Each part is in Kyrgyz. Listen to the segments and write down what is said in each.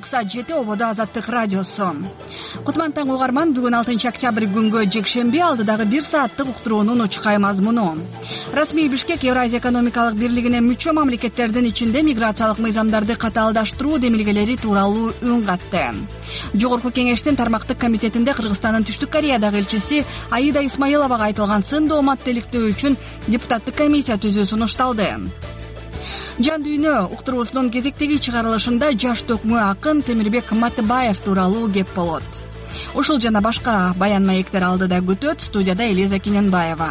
максат жети ободо Азаттык радиосу. Кутман таң угарман, бүгүн 6 октябрь күнгө жекшемби алдыдагы 1 сааттык уктуруунун учкай мазмуну. Расмий Бишкек Евразия экономикалык бирлигине мүчө мамлекеттердин ичинде миграциялык мыйзамдарды катаалдаштыруу демилгелери тууралуу үн катты. Жогорку кеңештин тармактык комитетинде Кыргызстандын Түштүк Кореядагы элчиси Аида Исмаиловага айтылган сын дооматтеликтөө үчүн депутаттык комиссия түзүү сунушталды. Жан дүйнө уктуруусунун кезектеги чыгарылышында жаш төкмө акын Темирбек Матыбаев тууралуу кеп болот. Ушул жана башка баян маектер алдыда күтөт. Студияда Элиза Кененбаева.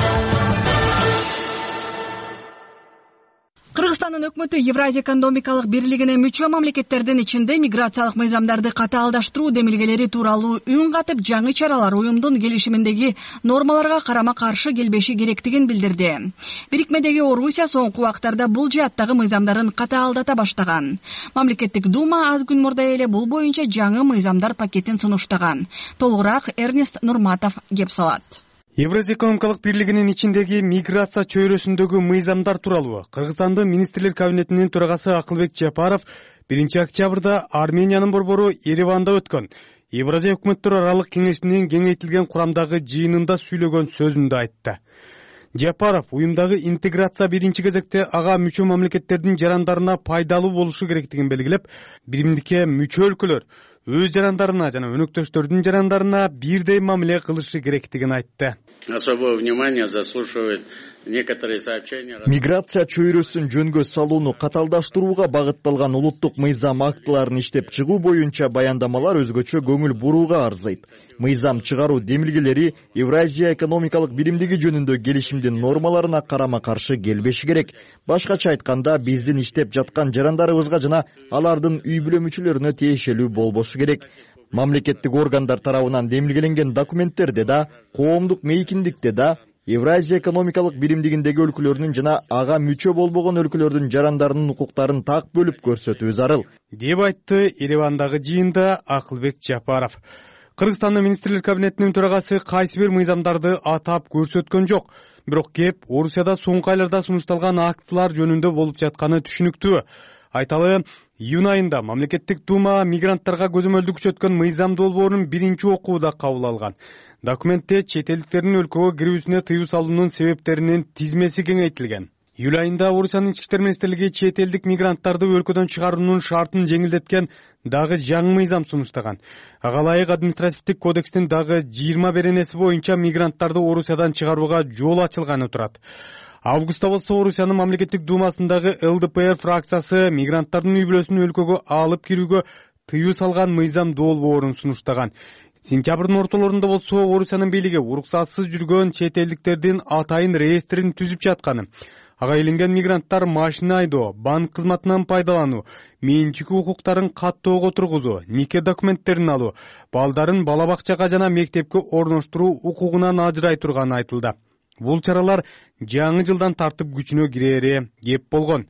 Кыргызстандын өкмөтү Евразия экономикалык бирлигине мүчө мамлекеттердин ичинде миграциялык мыйзамдарды катаалдаштыруу демилгелери тууралуу үн катып, жаңы чаралар уюмдун келишиминдеги нормаларга карама каршы келбеши керектигин билдирди. Бирикмедеги Орусия соңку убактарда бул жааттагы мыйзамдарын катаалдата баштаган. Мамлекеттик дума аз күн мурда эле бул боюнча жаңы мыйзамдар пакетин сунуштаган. Толугураак Эрнест Нурматов кеп салат. Евразия экономикалык бирлигинин ичиндеги миграция чөйрөсүндөгү мыйзамдар тууралуу Кыргызстандын министрлер кабинетинин төрагасы Акылбек Жапаров 1 октябрда Армениянын борбору Ереванда өткөн Евразия өкмөттөр аралык кеңешинин кеңейтилген курамдагы жыйынында сүйлөгөн сөзүндө айтты. Жапаров уюмдагы интеграция биринчи кезекте ага мүчө мамлекеттердин жарандарына пайдалуу болушу керектигин белгилеп, биримдикке мүчө өлкөлөр өз жарандарына жана өнөктөштөрдүн жарандарына бирдей мамиле кылышы керектигин айтты. Особое внимание заслуживает некоторые сообщения. Миграция чөйрөсүн жөнгө салууну катаалдаштырууга багытталган улуттук мыйзам актыларын иштеп чыгуу боюнча баяндамалар өзгөчө көңүл бурууга арзыйт. Мыйзам чыгаруу демилгелери Евразия экономикалык биримдиги жөнүндө келишимдин нормаларына карама каршы келбеши керек. Башкача айтканда, биздин иштеп жаткан жарандарыбызга жана алардын үй бүлө мүчөлөрүнө тиешелүү болбошу керек. Мамлекеттик органдар тарабынан демилгеленген документтерде да, коомдук мейкиндикте да Евразия экономикалык биримдигиндеги өлкөлөрдүн жана ага мүчө болбогон өлкөлөрдүн жарандарынын укуктарын так бөлүп көрсөтүү зарыл, деп айтты Еревандагы жыйында Акылбек Жапаров. Кыргызстандын министрлер кабинетинин төрагасы кайсы бир мыйзамдарды атап көрсөткөн жок, бирок кеп Орусияда соңку айларда сунушталган актылар жөнүндө болуп жатканы түшүнүктүү. Айталы, июнь айында мамлекеттик дума мигранттарга көзөмөлдү күчөткөн мыйзам долбоорун биринчи окууда кабыл алган. Документте чет элдиктердин өлкөгө кирүүсүнө тыюу салуунун себептеринин тизмеси кеңейтилген. Июль айында Орусиянын ички иштер министрлиги чет элдик мигранттарды өлкөдөн чыгаруунун шартын жеңилдеткен дагы жаңы мыйзам сунуштаган. Ага ылайык административдик кодекстин дагы 20 беренеси боюнча мигранттарды Орусиядан чыгарууга жол ачылганы турат. Августта болсо Орусиянын мамлекеттик думасындагы ЛДПР фракциясы мигранттардын үй бүлөсүн өлкөгө алып кирүүгө тыюу салган мыйзам долбоорун сунуштаган. Сентябрдын ортолорунда болсо Орусиянын бийлиги уруксатсыз жүргөн чет элдиктердин атайын реестрин түзүп жатканы, ага иленген мигранттар машина айдоо, банк кызматынан пайдалануу, менчик укуктарын каттоого тургузуу, нике документтерин алуу, балдарын бала бакчага жана мектепке орноштуруу укугунан ажырай турганы айтылды. Бул чаралар жаңы жылдан тартып күчүнө кирери кеп болгон.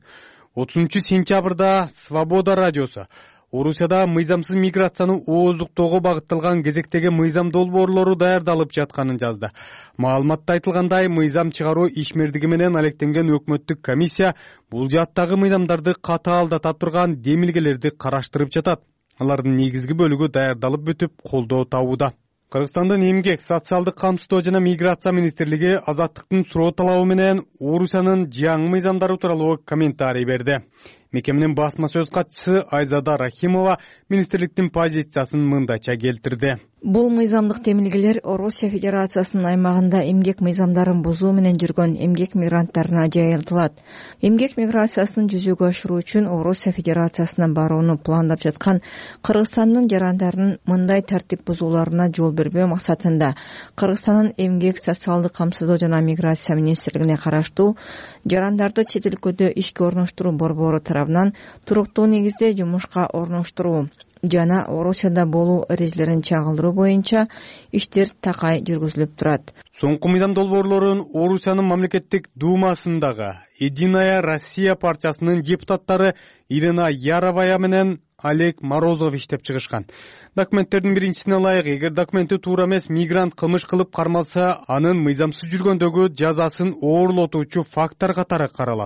30 сентябрда Свобода радиосу Орусияда мыйзамсыз миграцияны ооздуктоого багытталган кезектеги мыйзам долбоорлору даярдалып жатканын жазды. Маалыматта айтылгандай, мыйзам чыгаруу ишмердиги менен алектенген өкмөттүк комиссия бул жааттагы мыйзамдарды катаалдата турган демилгелерди караштырып жатат. Алардын негизги бөлүгү даярдалып бүтүп, колдоо табууда. Кыргызстандын эмгек, социалдык камсыздоо жана миграция министрлиги Азаттыктын суроо талабы менен Орусиянын жаңы мыйзамдары тууралуу комментарий берди. Мекеменин басма сөз катчысы Айзада Рахимова министрликтин позициясын мындайча келтирди. Бул мыйзамдык демилгелер Орусия Федерациясынын аймагында эмгек мыйзамдарын бузуу менен жүргөн эмгек мигранттарына жайылтылат. Эмгек миграциясын жүзөгө ашыруу үчүн Орусия Федерациясына барууну пландап жаткан Кыргызстандын жарандарынын мындай тартип бузууларына жол бербөө максатында Кыргызстандын эмгек, социалдык камсыздоо жана миграция министрлигине караштуу жарандарды чет өлкөдө ишке орноштуруу борбору тарабынан туруктуу негизде жумушка орноштуруу жана Орусияда болуу эрежелерин чагылдыруу боюнча иштер такай жүргүзүлүп турат. Соңку мыйзам долбоорлорун Орусиянын мамлекеттик думасындагы Единая Россия партиясынын депутаттары Ирина Яровая менен Олег Морозов иштеп чыгышкан. Документтердин биринчисине ылайык, эгер документи туура эмес мигрант кылмыш кылып кармалса, анын мыйзамсыз жүргөндөгү жазасын оорлотуучу фактор катары каралат.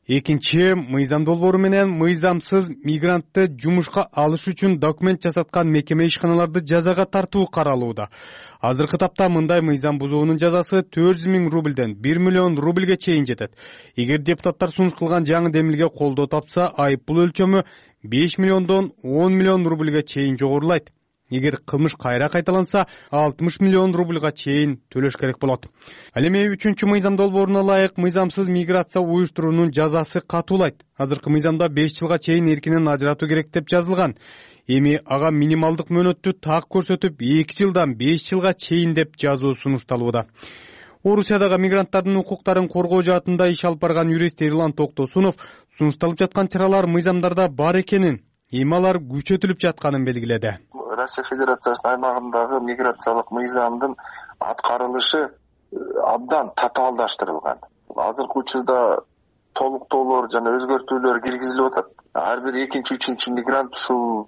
Экинчи, мыйзам долбоору менен мыйзамсыз мигрантты жумушка алыш үчүн документ жасаткан мекеме ишканаларды жазага тартуу каралууда. Азыркы тапта мындай мыйзам бузуунун жазасы 400 000 рубльден 1 миллион рубльге чейин жетет. Эгер депутаттар сунуш кылган жаңы демилге колдоо тапса, айыппул өлчөмү 5 миллиондон 10 миллион рубльге чейин жогорулайт. Эгер кылмыш кайра кайталанса, 60 миллион рубльга чейин төлөш керек болот. Ал эми 3-чү мыйзам долбооруна ылайык мыйзамсыз миграция уюштуруунун жазасы катуулайт. Азыркы мыйзамда 5 жылга чейин эркинен ажыратуу керек деп жазылган. Эми ага минималдык мөөнөттү так көрсөтүп 2 жылдан 5 жылга чейин деп жазуу сунушталууда. Орусиядагы мигранттардын укуктарын коргоо жаатында иш алып барган юрист Эрлан Токтосунов сунушталып жаткан чаралар мыйзамдарда бар экенин, эми алар күчөтүлүп жатканын белгиледи. Россия Федерациясынын аймагындагы миграциялык мыйзамдын аткарылышы абдан татаалдаштырылган. Азыркы учурда толуктоолор жана өзгөртүүлөр киргизилип атат. Ар бир экинчи, үчүнчү мигрант ушул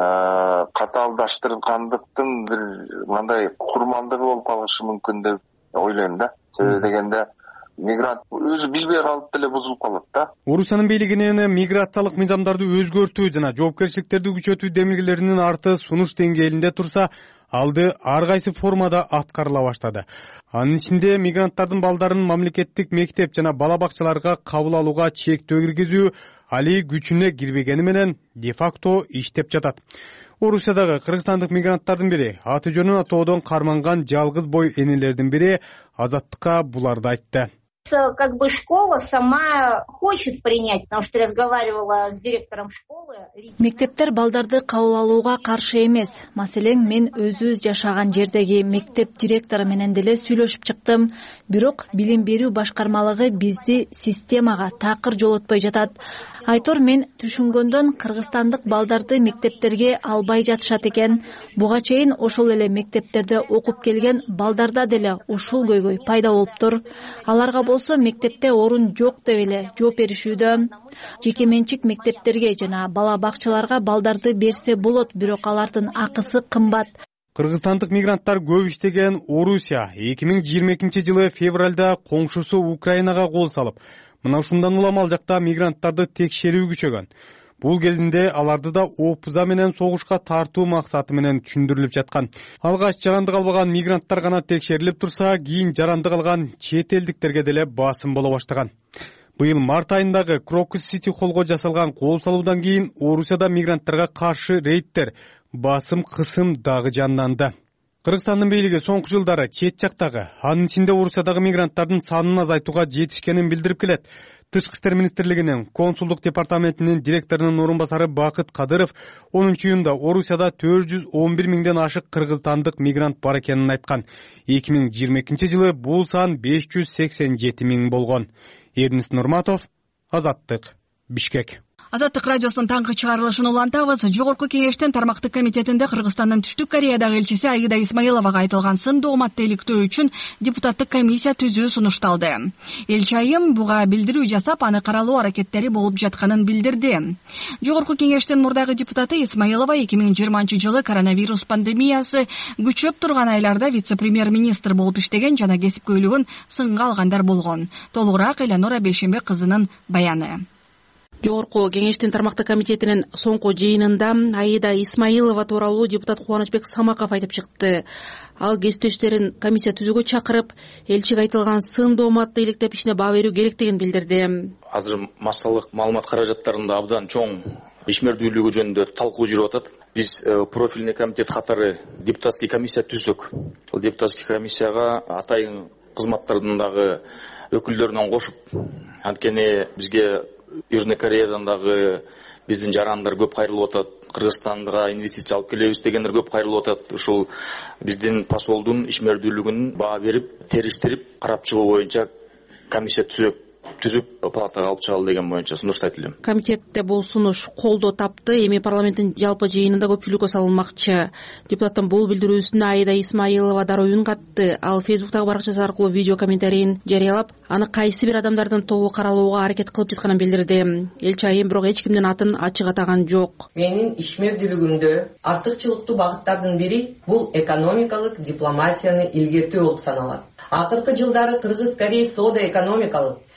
катаалдаштырылгандыктын бир мындай курмандыгы болуп калышы мүмкүн деп ойлойм да. Себеби дегенде мигрант өзү билбей калып деле бузулуп калат да. Орусиянын бийлигинин миграциялык мыйзамдарды өзгөртүү жана жоопкерчиликтерди күчөтүү демилгелеринин арты сунуш деңгээлинде турса, алды ар кайсы формада аткарыла баштады. Анын ичинде мигранттардын балдарын мамлекеттик мектеп жана бала бакчаларга кабыл алууга чектөө киргизүү али күчүнө кирбегени менен де-факто иштеп жатат. Орусиядагы кыргызстандык мигранттардын бири, аты жөнүн атоодон карманган жалгыз бой энелердин бири Азаттыкка буларды айтты. Как бы школа сама хочет принять, потому что разговаривала с директором школы. Мектептер балдарды кабыл алууга каршы эмес. Маселен, мен өзүбүз жашаган жердеги мектеп директору менен деле сүйлөшүп чыктым. Бирок билим берүү башкармалыгы бизди системага такыр жолотпой жатат. Айтор, мен түшүнгөндөн кыргызстандык балдарды мектептерге албай жатышат экен. Буга чейин ошол эле мектептерде окуп келген балдарда деле ушул көйгөй пайда болуптур. Аларга болсо мектепте орун жок деп эле жооп беришүүдө. Жеке менчик мектептерге жана бала бакчаларга балдарды берсе болот, бирок алардын акысы кымбат. Кыргызстандык мигранттар көп иштеген Орусия 2022 жылы февралда коңшусу Украинага кол салып, мына ушундан улам ал жакта мигранттарды текшерүү күчөгөн. Бул кезинде аларды да опуза менен согушка тартуу максаты менен түшүндүрүлүп жаткан. Алгач жарандык албаган мигранттар гана текшерилип турса, кийин жарандык алган чет элдиктерге деле басым боло баштаган. Быйыл март айындагы Крокус Сити холго жасалган кол салуудан кийин Орусияда мигранттарга каршы рейдтер, басым кысым дагы жанданды. Кыргызстандын бийлиги соңку жылдары чет жактагы, анын ичинде Орусиядагы мигранттардын санын азайтууга жетишкенин билдирип келет. Тышкы иштер министрлигинин консулдук департаментинин директорунун орун басары Бакыт Кадыров 10-июнда Орусияда 411 миңден ашык кыргызстандык мигрант бар экенин айткан. 2022 жылы бул сан 587 миң болгон. Эрнис Нурматов, Азаттык, Бишкек. Азаттык радиосунун таңкы чыгарылышын улантабыз. Жогорку кеңештин тармактык комитетинде Кыргызстандын Түштүк Кореядагы элчиси Аида Исмаиловага айтылган сын дооматты иликтөө үчүн депутаттык комиссия түзүү сунушталды. Элчи айым буга билдирүү жасап, аны каралуу аракеттери болуп жатканын билдирди. Жогорку кеңештин мурдагы депутаты Исмаилова 2020 жылы коронавирус пандемиясы күчөп турган айларда вице-премьер-министр болуп иштеген жана кесипкөйлүгүн сынга алгандар болгон. Толугураак Элеонора Бейшембек кызынын баяны. Жогорку кеңештин тармактык комитетинин соңку жыйынында Аида Исмаилова тууралуу депутат Кубанычбек Самаков айтып чыкты. Ал кесиптештерин комиссия түзүүгө чакырып, элчиге айтылган сын дооматты иликтеп ишине баа берүү керектигин билдирди. Азыр массалык маалымат каражаттарында абдан чоң ишмердүүлүгү жөнүндө талкуу жүрүп атат. Биз профильный комитет катары депутатский комиссия түздүк. Ал депутатский комиссияга атайын кызматтардын дагы өкүлдөрүнөн кошуп, анткени бизге Южный Кореядан дагы биздин жарандар көп кайрылып атат. Кыргызстанга инвестиция алып келебиз дегендер көп кайрылып атат. Ушул биздин посолдун ишмердүүлүгүн баа берип, териштирип, карап чыгуу боюнча комиссия түзүп палатага алып чыгалы деген боюнча сунуш айтылды. Комитетте бул сунуш колдоо тапты. Эми парламенттин жалпы жыйынында көпчүлүккө салынмакчы. Депутаттын бул билдирүүсүнө Аида Исмаилова дароо үн катты. Ал Фейсбуктагы баракчасы аркылуу видео комментарийин жарыялап, аны кайсы бир адамдардын тобу каралууга аракет кылып жатканын билдирди. Элчи айым бирок эч кимдин атын ачык атаган жок. Менин ишмердүүлүгүмдө артыкчылыктуу багыттардын бири бул экономикалык дипломатияны илгертүү болуп саналат. Акыркы жылдары Кыргыз-Корей соода экономикалык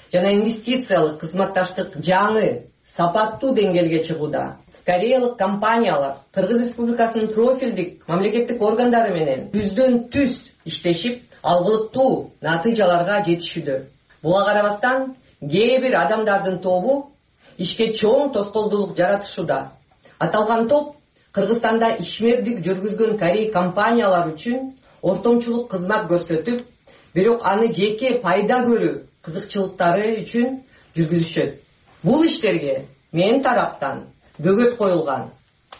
жана инвестициялык кызматташтык жаңы сапаттуу деңгээлге чыгууда. Кореялык компаниялар Кыргыз Республикасынын профилдик мамлекеттик органдары менен түз иштешип, алгылыктуу натыйжаларга жетишүүдө. Буга карабастан кээ бир адамдардын тобу ишке чоң тоскоолдуулук жаратышууда. Аталган топ Кыргызстанда ишмердик жүргүзгөн Корей компаниялар үчүн ортомчулук кызмат көрсөтүп, бирок аны жеке пайда көрүү кызыкчылыктары үчүн жүргүзүшөт. Бул иштерге менин тараптан бөгөт коюлган.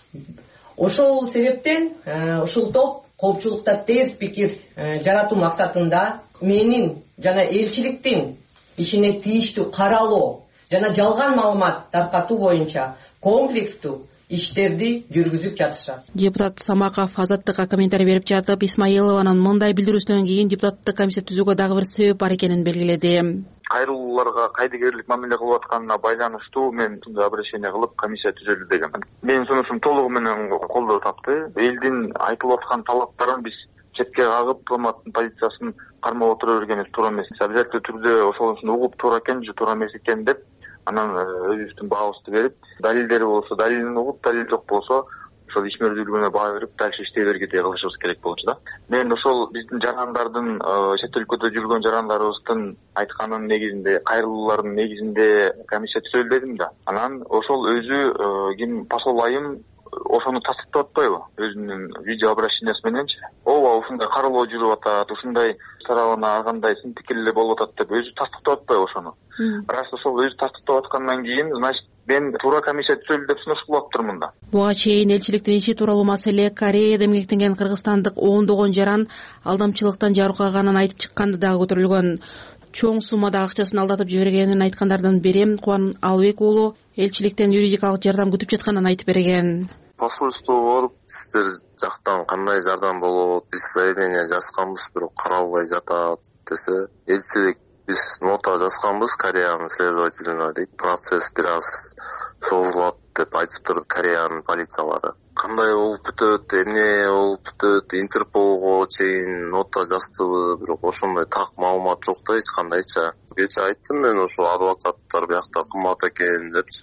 Ошол себептен ушул топ коопчулукта терс пикир жаратуу максатында менин жана элчиликтин ишине тийиштүү каралоо жана жалган маалымат таркатуу боюнча комплекстүү иштерди жүргүзүп жатышат. Депутат Самаков Азаттыкка комментарий берип жатып, Исмаилованын мындай билдирүүсүнөн кийин депутаттык комиссия түзүүгө дагы бир себеп бар экенин белгиледи. Кайрылууларга кайдыгерлик мамиле кылып атканына байланыштуу мен мындай обращение кылып комиссия түзөлдү деген. Менин сунушум толугу менен колдоо тапты. Элдин айтылып аткан талаптарын биз четке кагып, дипломаттын позициясын кармап отура бергенибиз туура эмес. Обязательно түрдө ошонусун угуп туура экен же туура эмес экен деп, анан өзүбүздүн баабызды берип, далилдери болсо далилин угуп, далил жок болсо ошол ишмердүүлүгүнө баа берип, дальше иштей бергидей кылышыбыз керек болчу да. Мен ошол биздин жарандардын, чет өлкөдө жүргөн жарандарыбыздын айтканын негизинде, кайрылуулардын негизинде комиссия түзөлдү дедим да. Анан ошол өзү ким посол айым ошону тастыктап атпайбы? Өзүнүн видео обращениясы мененчи. Ооба, ушундай каралоо жүрүп атат, ушундай тарабына ар кандай сын пикирлер болуп атат деп өзү тастыктап атпайбы ошону? Раз ошол өзү тастыктап аткандан кийин, значит, мен туура комиссия түзөлдү деп сунуш кылаптырмын да. Буга чейин элчиликтин иши тууралуу маселе Кореяда эмгектенген кыргызстандык ондогон жаран алдамчылыктан жарыкаганын айтып чыкканды дагы көтөрүлгөн. Чоң суммада акчасын алдатып жибергенин айткандардын бири Кубан Албек уулу элчиликтен юридикалык жардам күтүп жатканын айтып берген. Посольствого барып, сиздер жактан кандай жардам болот, биз заявление жазганбыз, бирок каралбай жатат десе, элчилик биз нота жазганбыз Кореянын следователине дейт, процесс бир аз созулат деп айтып турду Кореянын полициялары. Кандай болуп бүтөт, эмне болуп бүтөт, Интерполго чейин нота жаздыбы, бирок ошондой так маалымат жок да, эч кандайча. Кече айттым мен, ошо адвокаттар биякта кымбат экен депчи.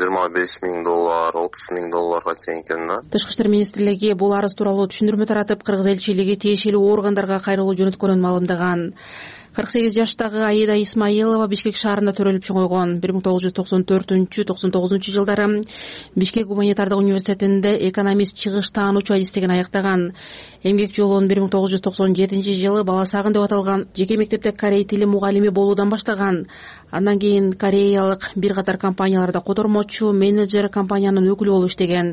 $25,000, $30,000 чейин экен да. Тышкы иштер министрлиги бул арыз тууралуу түшүндүрмө таратып, кыргыз элчилиги тиешелүү органдарга кайрылуу жөнөткөнүн маалымдаган. 48 жаштагы Аида Исмаилова Бишкек шаарында төрөлүп чоңойгон. 1994-99 жылдары Бишкек гуманитардык университетинде экономист чыгыш таануучу адистигин аяктаган. Эмгек жолун 1997 жылы Бала сагын деп аталган жеке мектепте корей тили мугалими болуудан баштаган. Андан кийин кореялык бир катар компанияларда котормочу, менеджер, компаниянын өкүлү болуп иштеген.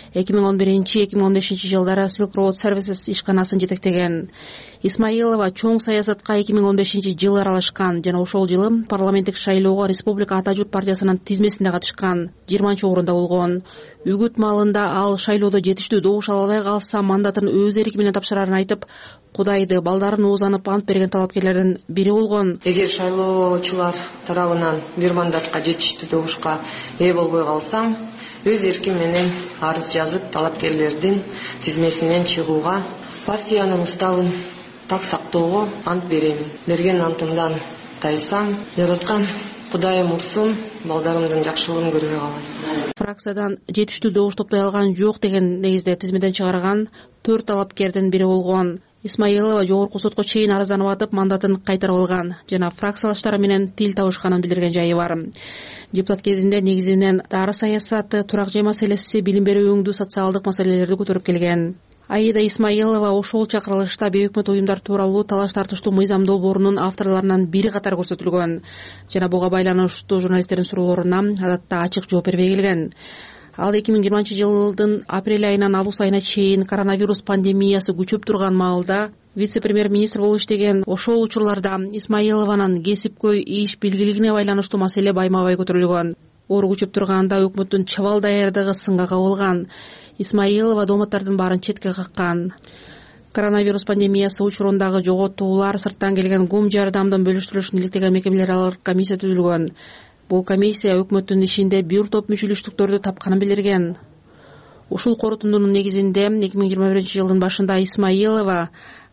2011-2015 жылдары Silk Road Services ишканасын жетектеген. Исмаилова чоң саясатка 2015 жылы аралашкан жана ошол жылы парламенттик шайлоого Республика Ата журт партиясынын тизмесинде катышкан. 20-орунда болгон. Үгүт маалында ал шайлоодо жетиштүү добуш ала албай калса мандатын өз эрки менен тапшырарын айтып, Кудайды балдарын оозанып ант берген талапкерлердин бири болгон. Эгер шайлоочулар тарабынан бир мандатка жетиштүү добушка ээ болбой калсам, өз эрким менен арыз жазып талапкерлердин тизмесинен чыгууга, партиянын уставын так сактоого ант берем. Берген антымдан тайсам, жараткан Кудайым урсун, балдарымдын жакшылыгын көрбөй калат. Фракциядан жетиштүү добуш топтой алган жок деген негизде тизмеден чыгарган 4 талапкердин бири болгон. Исмаилова жогорку сотко чейин арызданып атып, мандатын кайтарып алган жана фракциялаштары менен тил табышканын билдирген жайы бар. Депутат кезинде негизинен дары саясаты, турак жай маселеси, билим берүү өңдүү социалдык маселелерди көтөрүп келген. Аида Исмаилова ошол чакырылышта бейөкмөт уюмдар тууралуу талаш тартыштуу мыйзам долбоорунун авторлорунан бири катары көрсөтүлгөн жана буга байланыштуу журналисттердин суроолоруна адатта ачык жооп бербей келген. Ал 2020 жылдын апрель айынан август айына чейин коронавирус пандемиясы күчөп турган маалда вице-премьер-министр болуп иштеген. Ошол учурларда Исмаилованын кесипкөй иш билгилигине байланыштуу маселе байма-бай көтөрүлгөн. Оору күчөп турганда өкмөттүн чабал даярдыгы сынга кабылган. Исмаилова дооматтардын баарын четке каккан. Коронавирус пандемиясы учурундагы жоготуулар, сырттан келген гум жардамдын бөлүштүрүлүшүн иликтеген мекемелер аралык комиссия түзүлгөн. Бул комиссия өкмөттүн ишинде бир топ мүчөлүштүктөрдү тапканын билдирген. Ушул корутундунун негизинде 2021 жылдын башында Исмаилова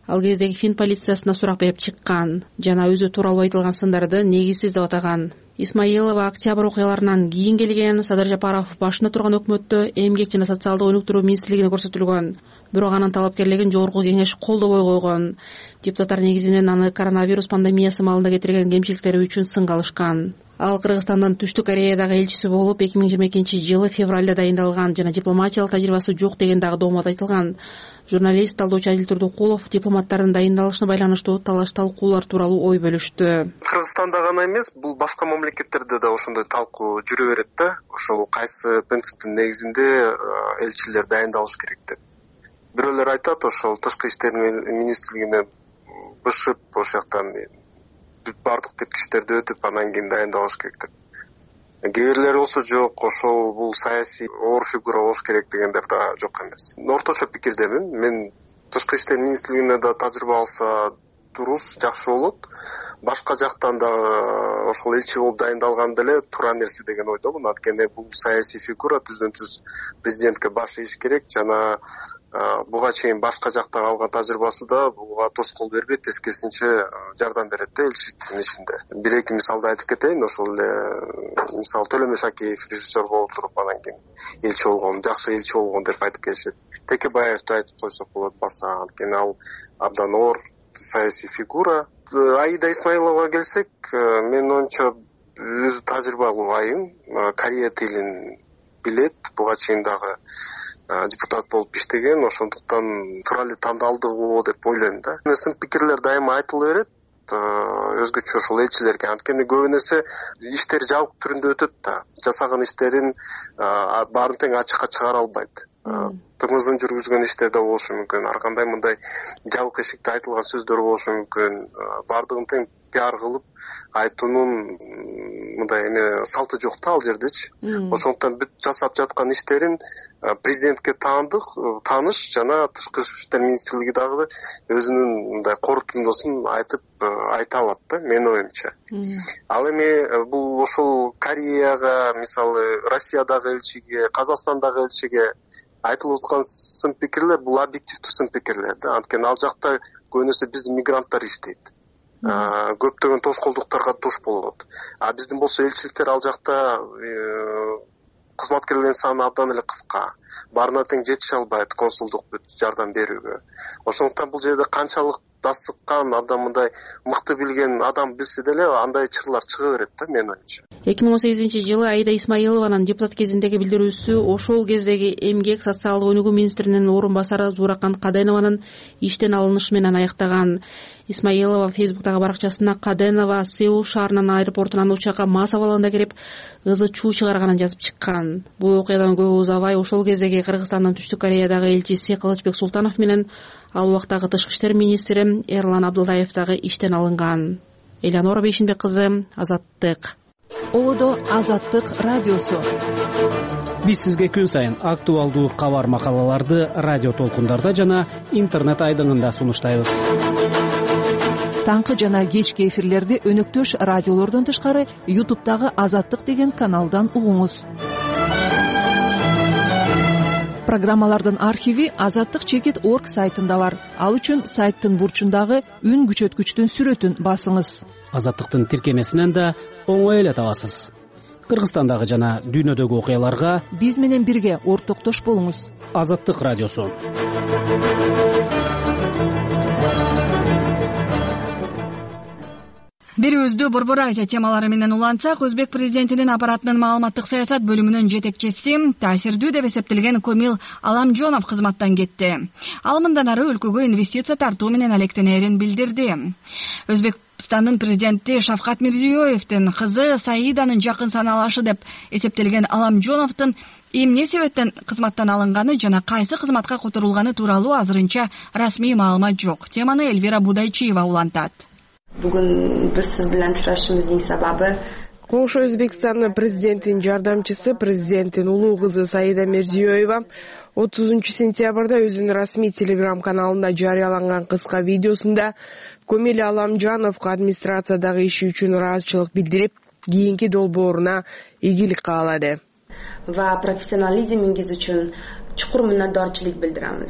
Ал кездеги Фин полициясына сурак берип чыккан жана өзү тууралуу айтылган сындарды негизсиз деп атаган. Исмаилова октябрь окуяларынан кийин келген. Садыр Жапаров башында турган өкмөттө эмгек жана социалдык өнүктүрүү министрлигине көрсөтүлгөн. Бирок анын талапкерлигин жогорку кеңеш колдобой койгон. Депутаттар негизинен аны коронавирус пандемиясы маалында кетирген кемчиликтери үчүн сынга алышкан. Ал Кыргызстандын Түштүк Кореядагы элчиси болуп 2022-жылы февралда дайындалган жана дипломатиялык тажрыйбасы жок деген дагы доомот айтылган. Журналист талдоочу Адил Турдукулов дипломаттардын дайындалышына байланыштуу талаш-талкуулар тууралуу ой бөлүштү. Кыргызстанда гана эмес, бул башка мамлекеттерде да ошондой талкуу жүрө берет да. Ошол кайсы принциптин негизинде элчилер дайындалыш керек деп. Бирөөлөр айтат, ошол тышкы иштер министрлигине бышып, ошол жактан бардык тепкичтерди өтүп, анан кийин дайындалыш керек деп. Кээ бирлер болсо жок, ошол бул саясий оор фигура болуш керек дегендер да жок эмес. Орточо пикирдемин. Мен тышкы иштер министрлигине да тажрыйба алса дурус, жакшы болот. Башка жактан да ошол элчи болуп дайындалган деле туура нерсе деген ойдомун. Анткени бул саясий фигура түздөн-түз президентке баш ийиш керек жана буга чейин башка жактагы алган тажрыйбасы да буга тоскоол бербейт, тескерисинче жардам берет да элчиликтин ишинде. Бир-эки мисалды айтып кетейин. Ошол эле мисалы Төлөмөш Акеев режиссер болуп туруп анан кийин элчи болгон, жакшы элчи болгон деп айтып келишет. Текебаевди айтып койсок болот баса, анткени ал абдан оор саясий фигура. Аида Исмаиловага келсек, менин оюмча өзү тажрыйбалуу айым, Корея тилин билет, буга чейин дагы депутат болуп иштеген, ошондуктан туура эле тандалдыгы деп ойлойм да. Сын пикирлер дайыма айтыла берет, өзгөчө ошол элчилерге, анткени көбү нерсе иштер жабык түрүндө өтөт да. Жасаган иштерин баарын тең ачыкка чыгара албайт. Тымызын жүргүзгөн иштерде болушу мүмкүн, ар кандай мындай жабык эшикте айтылган сөздөр болушу мүмкүн. Бардыгын тең пиар кылып айтуунун мындай салты жок да ал жердечи. Ошондуктан бүт жасап жаткан иштерин президентке тааныш жана тышкы иштер министрлиги дагы өзүнүн мындай корутундусун айта алат да, менин оюмча. Ал эми бул ошол Кореяга, мисалы Россиядагы элчиге, Казакстандагы элчиге айтылып аткан сын пикирлер бул объективдүү сын пикирлер да. Анткени ал жакта көбүнесе биздин мигранттар иштейт. Көптөгөн тоскоолдуктарга туш болот. Биздин болсо элчиликтер ал жакта кызматкерлердин саны абдан эле кыска. Баарына тең жетише албайт консулдук жардам берүүгө. Ошондуктан бул жерде канчалык дасыккан, абдан мындай мыкты билген адам билсе деле андай чырлар чыга берет да, менин оюмча. 2018-жылы Аида Исмаилованын депутат кезиндеги билдирүүсү ошол кездеги эмгек социалдык өнүгүү министринин орун басары Зууракан Каденованын иштен алынышы менен аяктаган. Исмаилова Фейсбуктагы баракчасына Каденова Сеул шаарынын аэропортунан учакка мас абалында кирип ызы-чуу чыгарганын жазып чыккан. Бул окуядан көп узабай ошол кездеги Кыргызстандын Түштүк Кореядагы элчиси Кылычбек Султанов менен ал убактагы тышкы иштер министри Эрлан Абдылдаев дагы иштен алынган. Элеонора Бейшинбек кызы, Азаттык. Оодо Азаттык радиосу. Биз сизге күн сайын актуалдуу кабар макалаларды радио толкундарда жана интернет айдыңында сунуштайбыз. Таңкы жана кечки эфирлерди өнөктөш радиолордон тышкары YouTube'дагы Азаттык деген каналдан угуңуз. Программалардын архиви azattik.org сайтында бар. Ал үчүн сайттын бурчундагы үн күчөткүчтүн сүрөтүн басыңыз. Азаттыктын тиркемесинен да оңой эле табасыз. Кыргызстандагы жана дүйнөдөгү окуяларга биз менен бирге ортоктош болуңуз. Азаттык радиосу. Берүүбүздү Борбор Азия темалары менен улантсак, Өзбек президентинин аппаратынын маалыматтык саясат бөлүмүнүн жетекчиси таасирдүү деп эсептелген Комил Аламжонов кызматтан кетти. Ал мындан ары өлкөгө инвестиция тартуу менен алектенерин билдирди. Өзбекстандын президенти Шавкат Мирзиёевдин кызы Саиданын жакын саналашы деп эсептелген Аламжоновдун эмне себептен кызматтан алынганы жана кайсы кызматка которулганы тууралуу азырынча расмий маалымат жок. Теманы Эльвира Будайчиева улантат. Бүгүн биз сиз менен учурашуубуздун сабабы Коңшу Өзбекстандын президентинин жардамчысы, президенттин улуу кызы Саида Мирзиёева 30 сентябрда өзүнүн расмий телеграм каналында жарыяланган кыска видеосунда Комил Аламжановго администрациядагы иши үчүн ыраазычылык билдирип, кийинки долбооруна ийгилик каалады. Ва профессионализмиңиз үчүн чукур мүнөттөрчүлүк билдиребиз.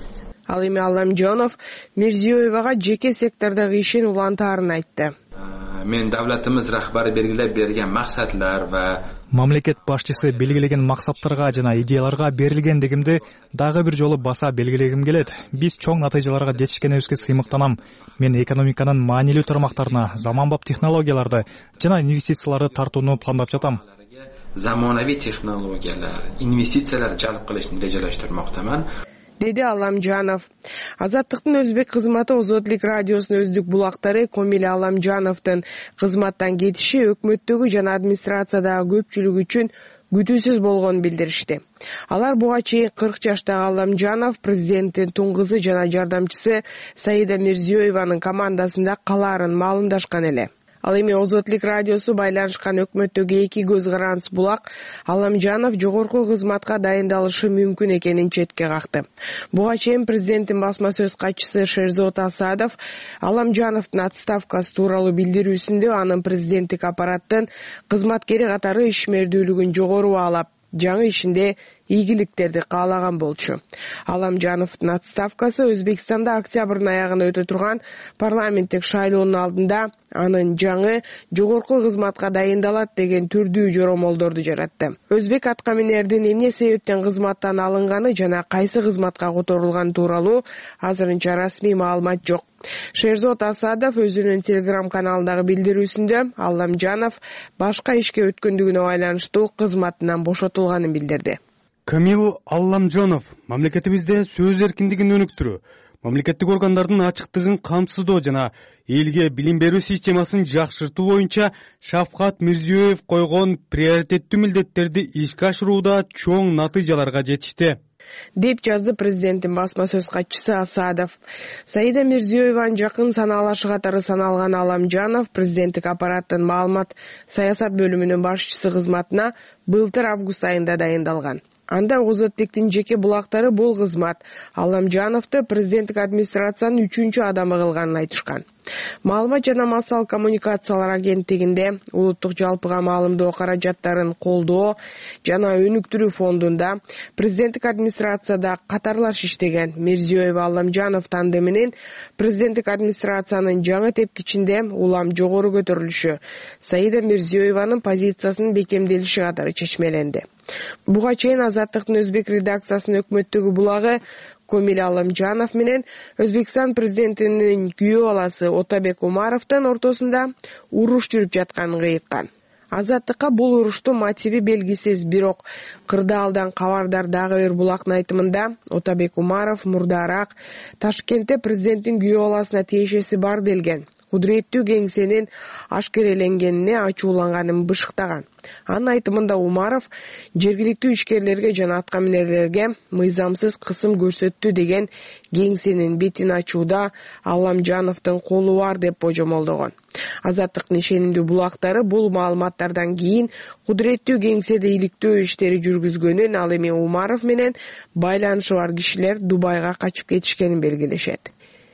Ал эми Алламжанов Мирзиёевага жеке сектордогу ишин улантаарын айтты. Мен давлатыбыз рахбары белгилеп берген максатлар ва мамлекет башчысы белгилеген максаттарга жана идеяларга берилгендигимди дагы бир жолу баса белгилегим келет. Биз чоң натыйжаларга жетишкенибизге сыймыктанам. Мен экономиканын маанилүү тармактарына заманбап технологияларды жана инвестицияларды тартууну пландап жатам. Zamonaviy texnologiyalar, investitsiyalar jalb qilishni rejalashtirmoqdaman, деди Алламжанов. Азаттыктын өзбек кызматы Озодлук радиосунун өздүк булактары Комил Алламжановдун кызматтан кетиши өкмөттөгү жана администрациядагы көпчүлүк үчүн күтүүсүз болгонун билдиришти. Алар буга чейин 40 жаштагы Алламжанов президенттин тун кызы жана жардамчысы Саида Мирзиёеванын командасында калаарын маалымдашкан эле. Ал эми Озодлук радиосу байланышкан өкмөттөгү эки көз караныс булак Алламжанов жогорку кызматка дайындалышы мүмкүн экенин четке какты. Буга чейин президенттин басма сөз катчысы Шерзот Асадов Алламжановдун отставкасы тууралуу билдирүүсүндө анын президенттик аппараттын кызматкери катары ишмердүүлүгүн жогору баалап, жаңы ишинде ийгиликтерди каалаган болчу. Алламжановдун отставкасы Өзбекстанда октябрдын аягында өтө турган парламенттик шайлоонун алдында анын жаңы жогорку кызматка дайындалат деген түрдүү жоромолдорду жаратты. Өзбек аткаминердин эмне себептен кызматтан алынганы жана кайсы кызматка которулганы тууралуу азырынча расмий маалымат жок. Шерзот Асадов өзүнүн Telegram каналындагы билдирүүсүндө Алламжанов башка ишке өткөндүгүнө байланыштуу кызматынан бошотулганын билдирди. Камил Алламжанов мамлекетибизде сөз эркиндигин өнүктүрүү, мамлекеттик органдардын ачыктыгын камсыздоо жана элге билим берүү системасын жакшыртуу боюнча Шавкат Мирзиёев койгон приоритеттүү милдеттерди ишке ашырууда чоң натыйжаларга жетишти, деп жазды президенттин басма сөз катчысы Асадов. Саида Мирзиёеванын жакын санаалашы катары саналган Алламжанов президенттик аппараттын маалымат саясат бөлүмүнүн башчысы кызматына былтыр август айында дайындалган. Анда Озодлуктун жеке булактары бул кызмат Алламжановду президенттик администрациянын 3-чү адамы кылганын айтышкан. Маалымат жана массалык коммуникациялар агенттигинде улуттук жалпыга маалымдоо каражаттарын колдоо жана өнүктүрүү фондунда президенттик администрацияда катарлаш иштеген Мирзиёева Алламжанов тандеминин президенттик администрациянын жаңы тепкичинде улам жогору көтөрүлүшү Саида Мирзиёеванын позициясынын бекемделиши катары чечмеленди. Буга чейин Азаттыктын өзбек редакциясынын өкмөттөгү булагы Комил Алламжанов менен Өзбекстан президентинин күйөө баласы Отабек Умаровдун ортосунда уруш жүрүп жатканын кыйткан. Азаттыкка бул уруштун мотиви белгисиз, бирок кырдаалдан кабардар дагы бир булактын айтымында Отабек Умаров мурдараак Ташкентте президенттин күйөө баласына тиешеси бар делген кудуреттүү кеңсенин ашкереленгенине ачууланганын бышыктаган. Анын айтымында Умаров жергиликтүү ишкерлерге жана аткаминерлерге мыйзамсыз кысым көрсөттү деген кеңсенин бетин ачууда Алламжановдун колу бар деп божомолдогон. Азаттыктын ишенимдүү булактары бул маалыматтардан кийин кудуреттүү кеңседе иликтөө иштери жүргүзгөнүн, ал эми Умаров менен байланышы бар кишилер Дубайга качып кетишкенин белгилешет.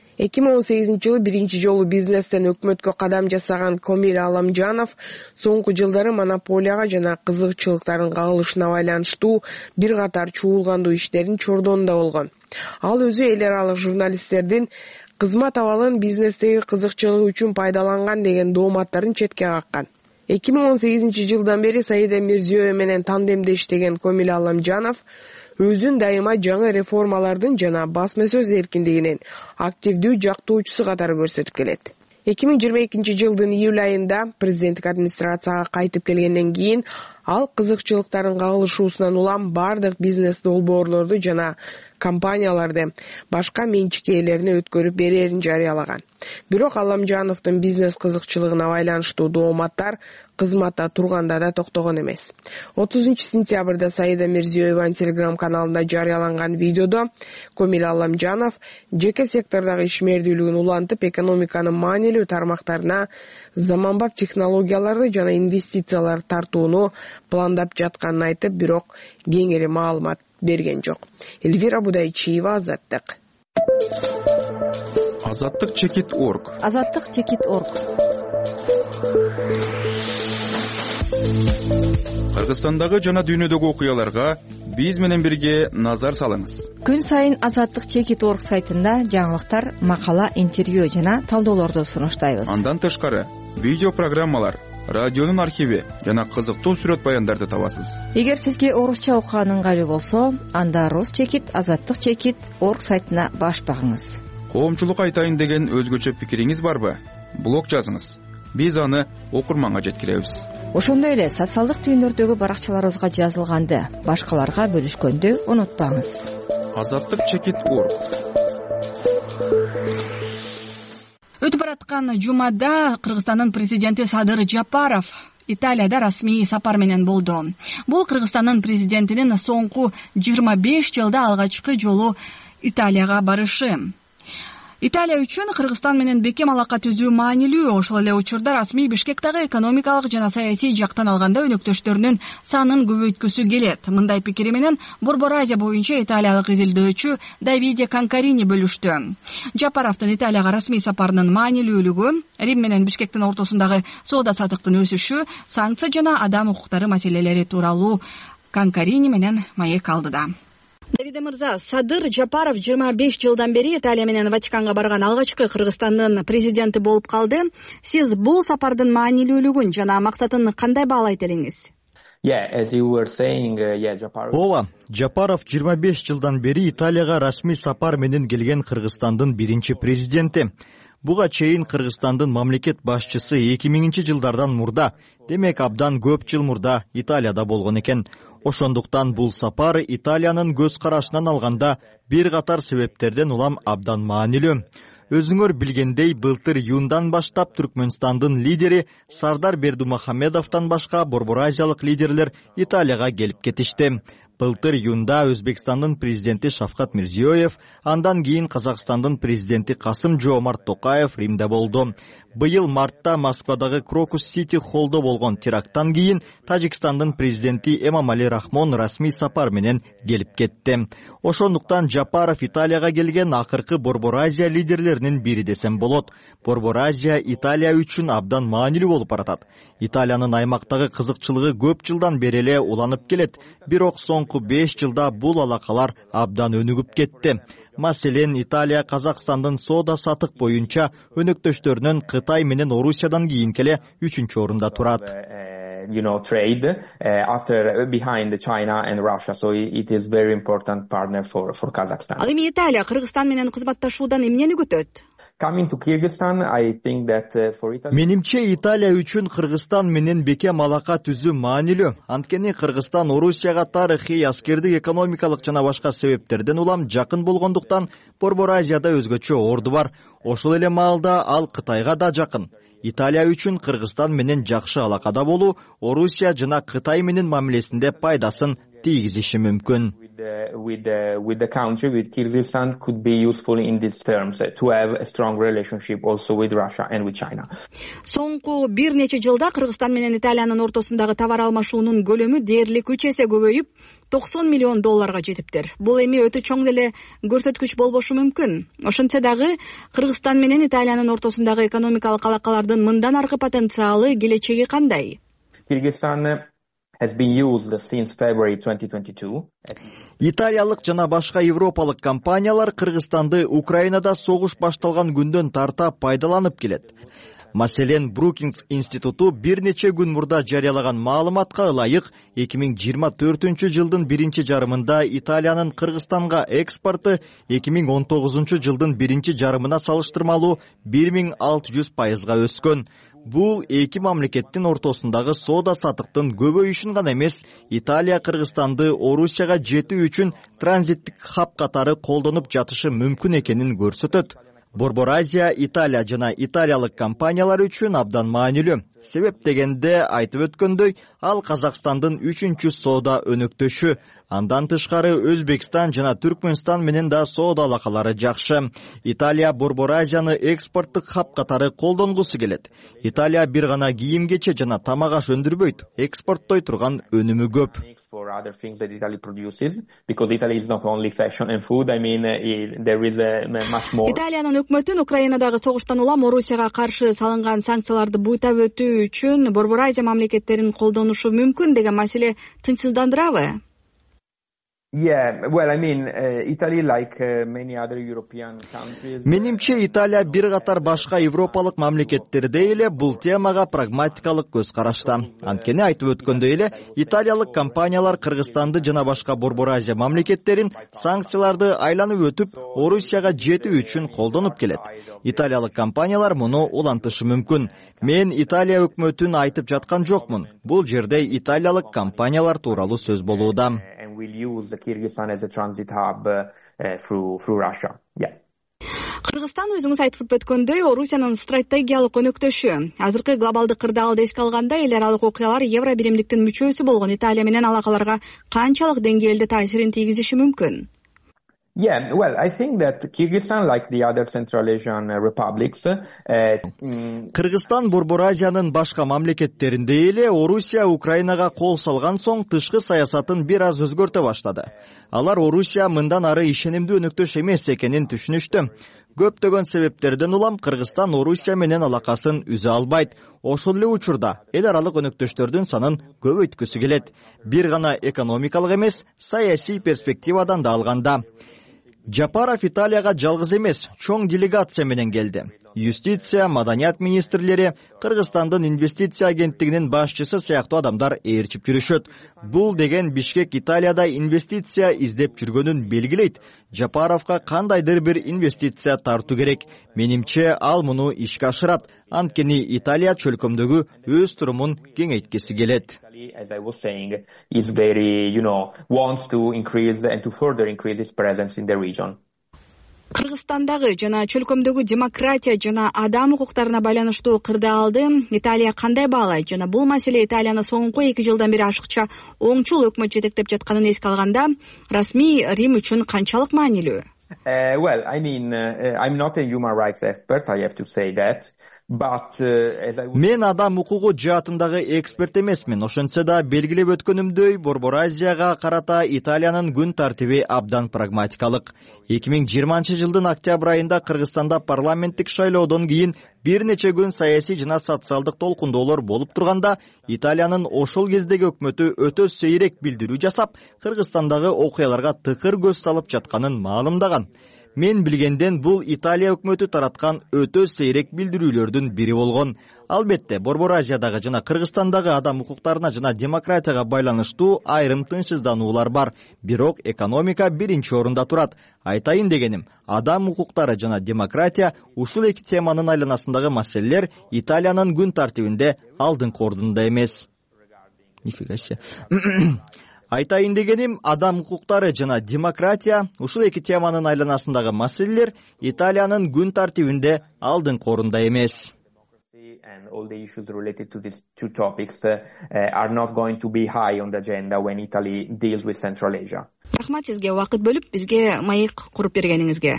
2018-жылы биринчи жолу бизнестен өкмөткө кадам жасаган Комил Алламжанов соңку жылдары монополияга жана кызыкчылыктардын кагылышына байланыштуу бир катар чуулгандуу иштердин чордонунда болгон. Ал өзү эл аралык журналисттердин кызмат абалын бизнестеги кызыкчылыгы үчүн пайдаланган деген дооматтарын четке каккан. 2018-жылдан бери Саида Мирзиёева менен тандемде иштеген Комил Алламжанов өзүн дайыма жаңы реформалардын жана басма сөз эркиндигинин активдүү жактоочусу катары көрсөтүп келет. 2022-жылдын июль айында президенттик администрацияга кайтып келгенден кийин ал кызыкчылыктардын кагылышуусунан улам бардык бизнес долбоорлорду жана компанияларды башка менчик ээлерине өткөрүп берерин жарыялаган. Бирок Алламжановдун бизнес кызыкчылыгына байланыштуу дооматтар кызматта турганда да токтогон эмес. 30-сентябрда Саида Мирзиёеванын Telegram каналында жарыяланган видеодо Комил Алламжанов жеке сектордогу ишмердүүлүгүн улантып, экономиканын маанилүү тармактарына заманбап технологияларды жана инвестицияларды тартууну пландап жатканын айтып, бирок кеңири маалымат берген жок. Эльвира Будайчиева, Азаттык. Азаттык.org. Азаттык.org. Кыргызстандагы жана дүйнөдөгү окуяларга биз менен бирге назар салыңыз. Күн сайын Азаттык Чекит.org сайтында жаңылыктар, макала, интервью жана талдоолорду сунуштайбыз. Андан тышкары видео программалар, радионун архиви жана кызыктуу сүрөт баяндарды табасыз. Эгер сизге орусча окуган ыңгайлуу болсо, анда Рус Чекит, Азаттык Чекит.org сайтына баш багыңыз. Коомчулук айтайын деген өзгөчө пикириңиз барбы? Блог жазыңыз. Биз аны окурманга жеткиребиз. Ошондой эле социалдык түйүндөрдөгү баракчаларыбызга жазылганды башкаларга бөлүшкөндү унутпаңыз. Азаттык Чекит.org. Өтүп бараткан жумада Кыргызстандын президенти Садыр Жапаров Италияда расмий сапар менен болду. Бул Кыргызстандын президентинин соңку 25 жылда алгачкы жолу Италияга барышы. Италия үчүн Кыргызстан менен бекем алака түзүү маанилүү. Ошол эле учурда расмий Бишкектагы экономикалык жана саясий жактан алганда өнөктөштөрүнүн санын көбөйткүсү келет. Мындай пикири менен Борбор Азия боюнча италиялык изилдөөчү Давиде Канкарини бөлүштү. Жапаровдун Италияга расмий сапарынын маанилүүлүгү, Рим менен Бишкектин ортосундагы соода саттыктын өсүшү, санкция жана адам укуктары маселелери тууралуу Канкарини менен маек алдыда. Давиде мырза, Садыр Жапаров 25 жылдан бери Италия менен Ватиканга барган алгачкы Кыргызстандын президенти болуп калды. Сиз бул сапардын маанилүүлүгүн жана максатын кандай баалайт элеңиз? Ооба, Жапаров 25 жылдан бери Италияга расмий сапар менен келген Кыргызстандын биринчи президенти. Буга чейин Кыргызстандын мамлекет башчысы 2000 жылдардан мурда, демек абдан көп жыл мурда Италияда болгон экен. Ошондуктан бул сапар Италиянын көз карашынан алганда бир катар себептерден улам абдан маанилүү. Өзүңөр билгендей, былтыр июндан баштап Түркмөнстандын лидери Сардар Бердымухамедовдон башка Борбор Азиялык лидерлер Италияга келип кетишти. Былтыр июнда Өзбекстандын президенти Шавкат Мирзиёев, андан кийин Казакстандын президенти Касым-Жомарт Токаев Римде болду. Быйыл мартта Москвадагы Крокус Сити холлдо болгон теракттан кийин Тажикстандын президенти Эмомали Рахмон расмий сапар менен келип кетти. Ошондуктан Жапаров Италияга келген акыркы Борбор Азия лидерлеринин бири десем болот. Борбор Азия Италия үчүн абдан маанилүү болуп баратат. Италиянын аймактагы кызыкчылыгы көп жылдан бери эле уланып келет. Бирок соңку 5 жылда бул алакалар абдан өнүгүп кетти. Маселен, Италия Казакстандын соода сатык боюнча өнөктөштөрүнөн Кытай менен Орусиядан кийинки эле 3-чү орунда турат. Trade after behind China and Russia, so it is very important partner for Kazakhstan. Ал эми Италия Кыргызстан менен кызматташуудан эмнени күтөт? Coming to Kyrgyzstan, I think that for Italy. Менимче Италия үчүн Кыргызстан менен бекем алака түзүү маанилүү. Анткени Кыргызстан Орусияга тарыхый, аскердик, экономикалык жана башка себептерден улам жакын болгондуктан Борбор Азияда өзгөчө орду бар. Ошол эле маалда ал Кытайга да жакын. Италия үчүн Кыргызстан менен жакшы алакада болуу Орусия жана Кытай менен мамилесинде пайдасын тийгизиши мүмкүн. With the country, with Kyrgyzstan, could be useful in these terms to have a strong relationship also with Russia and with China. Соңку бир нече жылда Кыргызстан менен Италиянын ортосундагы товар алмашуунун көлөмү дээрлик 3 эсе көбөйүп, $90 миллион жетиптир. Бул эми өтө чоң эле көрсөткүч болбошу мүмкүн. Ошентсе дагы Кыргызстан менен Италиянын ортосундагы экономикалык алакалардын мындан аркы потенциалы, келечеги кандай? Kyrgyzstan has been used since February 2022. Италиялык жана башка европалык компаниялар Кыргызстанды Украинада согуш башталган күндөн тарта пайдаланып келет. Маселен, Brookings институту бир нече күн мурда жарыялаган маалыматка ылайык 2024 жылдын биринчи жарымында Италиянын Кыргызстанга экспорты 2019 жылдын биринчи жарымына салыштырмалуу 1600%га өскөн. Бул эки мамлекеттин ортосундагы соода саттыктын көбөйүшүн гана эмес, Италия Кыргызстанды Орусияга жетүү үчүн транзиттик хаб катары колдонуп жатышы мүмкүн экенин көрсөтөт. Борбор Азия Италия жана италиялык компаниялар үчүн абдан маанилүү. Себеп дегенде айтып өткөндөй, ал Казакстандын 3-чү соода өнөктөшү. Андан тышкары Өзбекстан жана Түркмөнстан менен да соода алакалары жакшы. Италия Борбор Азияны экспорттук хаб катары колдонгусу келет. Италия бир гана кийим-кече жана тамак аш өндүрбөйт, экспорттой турган өнүмү көп. For other things that Italy produces, because Italy is not only fashion and food. I mean, there is much more. Италиянын өкмөтүн Украинадагы согуштан улам Орусияга каршы салынган санкцияларды буйтап өтүү үчүн Борбор Азия мамлекеттерин колдонушу мүмкүн деген маселе тынчсыздандырабы? Менимче Италия бир катар башка европалык мамлекеттердей эле бул темага прагматикалык көз карашта. Анткени айтып өткөндөй эле италиялык компаниялар Кыргызстанды жана башка Борбор Азия мамлекеттерин санкцияларды айланып өтүп Орусияга жетүү үчүн колдонуп келет. Италиялык компаниялар муну улантышы мүмкүн. Мен Италия өкмөтүн айтып жаткан жокмун. Бул жерде италиялык компаниялар тууралуу сөз болууда. Кыргызстан өзүңүз айтып өткөндөй Орусиянын стратегиялык өнөктөшү. Азыркы глобалдык кырдаалды эске алганда эл аралык окуялар Евро биримдиктин мүчөсү болгон Италия менен алакаларга канчалык деңгээлде таасирин тийгизиши мүмкүн? I think that Kyrgyzstan, like the other Central Asian republics, Кыргызстан Борбор Азиянын башка мамлекеттериндей эле Орусия Украинага кол салган соң тышкы саясатын бир аз өзгөртө баштады. Алар Орусия мындан ары ишенимдүү өнөктөш эмес экенин түшүнүштү. Көптөгөн себептерден улам Кыргызстан Орусия менен алакасын үзө албайт. Ошол эле учурда эл аралык өнөктөштөрдүн санын көбөйткүсү келет. Бир гана экономикалык эмес, саясий перспективадан да алганда. Жапаров Италияга жалгыз эмес, чоң делегация менен келди. Юстиция, маданият министрлери, Кыргызстандын инвестиция агенттигинин башчысы сыяктуу адамдар ээрчип жүрүшөт. Бул деген Бишкек Италияда инвестиция издеп жүргөнүн белгилейт. Жапаровго кандайдыр бир инвестиция тартуу керек. Менимче ал муну ишке ашырат. Анткени Италия чөлкөмдөгү өз турумун кеңейткиси келет. As I was saying, is very, wants to increase and to further increase its presence in the region. Кыргызстандагы жана чөлкөмдөгү демократия жана адам укуктарына байланыштуу кырдаалды Италия кандай баалайт жана бул маселе Италияны соңку 2 жылдан бери ашыкча оңчул өкмөт жетектеп жатканын эске алганда расмий Рим үчүн канчалык маанилүү? I'm not a human rights expert, I have to say that. Мен адам укугу жаатындагы эксперт эмесмин. Ошентсе да белгилеп өткөнүмдөй Борбор Азияга карата Италиянын күн тартиби абдан прагматикалык. 2020 жылдын октябрь айында Кыргызстанда парламенттик шайлоодон кийин бир нече күн саясий жана социалдык толкундоолор болуп турганда Италиянын ошол кездеги өкмөтү өтө сейрек билдирүү жасап, Кыргызстандагы окуяларга тыкыр көз салып жатканын маалымдаган. Мен билгенден бул Италия өкмөтү тараткан өтө сейрек билдирүүлөрдүн бири болгон. Албетте, Борбор Азиядагы жана Кыргызстандагы адам укуктарына жана демократияга байланыштуу айрым тынчсыздануулар бар. Бирок экономика биринчи орунда турат. Айтайын дегеним, адам укуктары жана демократия ушул эки теманын айланасындагы маселелер Италиянын күн тартибинде алдыңкы ордунда эмес. Айтайын дегеним, адам укуктары жана демократия ушул эки теманын айланасындагы маселелер Италиянын күн тартибинде алдыңкы орунда эмес. And all the issues related to these two topics are not going to be high on the agenda when Italy deals with Central Asia. Рахмат сизге убакыт бөлүп бизге маек куруп бергениңизге.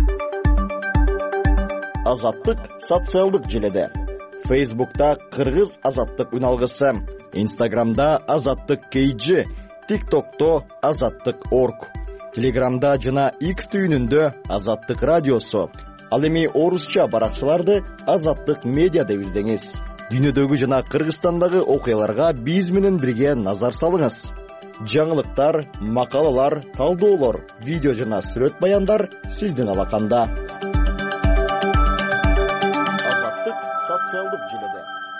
Азаттык социалдык желеде. Facebook'ta Кыргыз азаттык үналгысы, Instagram'da азаттык KG, TikTok'to azattık.org, Telegram'da жана X түйүнүндө Азаттык радиосу. Ал эми орусча баракчаларды Азаттык медиа деп издеңиз. Дүйнөдөгү жана Кыргызстандагы окуяларга биз менен бирге назар салыңыз. Жаңылыктар, макалалар, талдоолор, видео жана сүрөт баяндар сиздин алаканда. Азаттык социалдык желеде.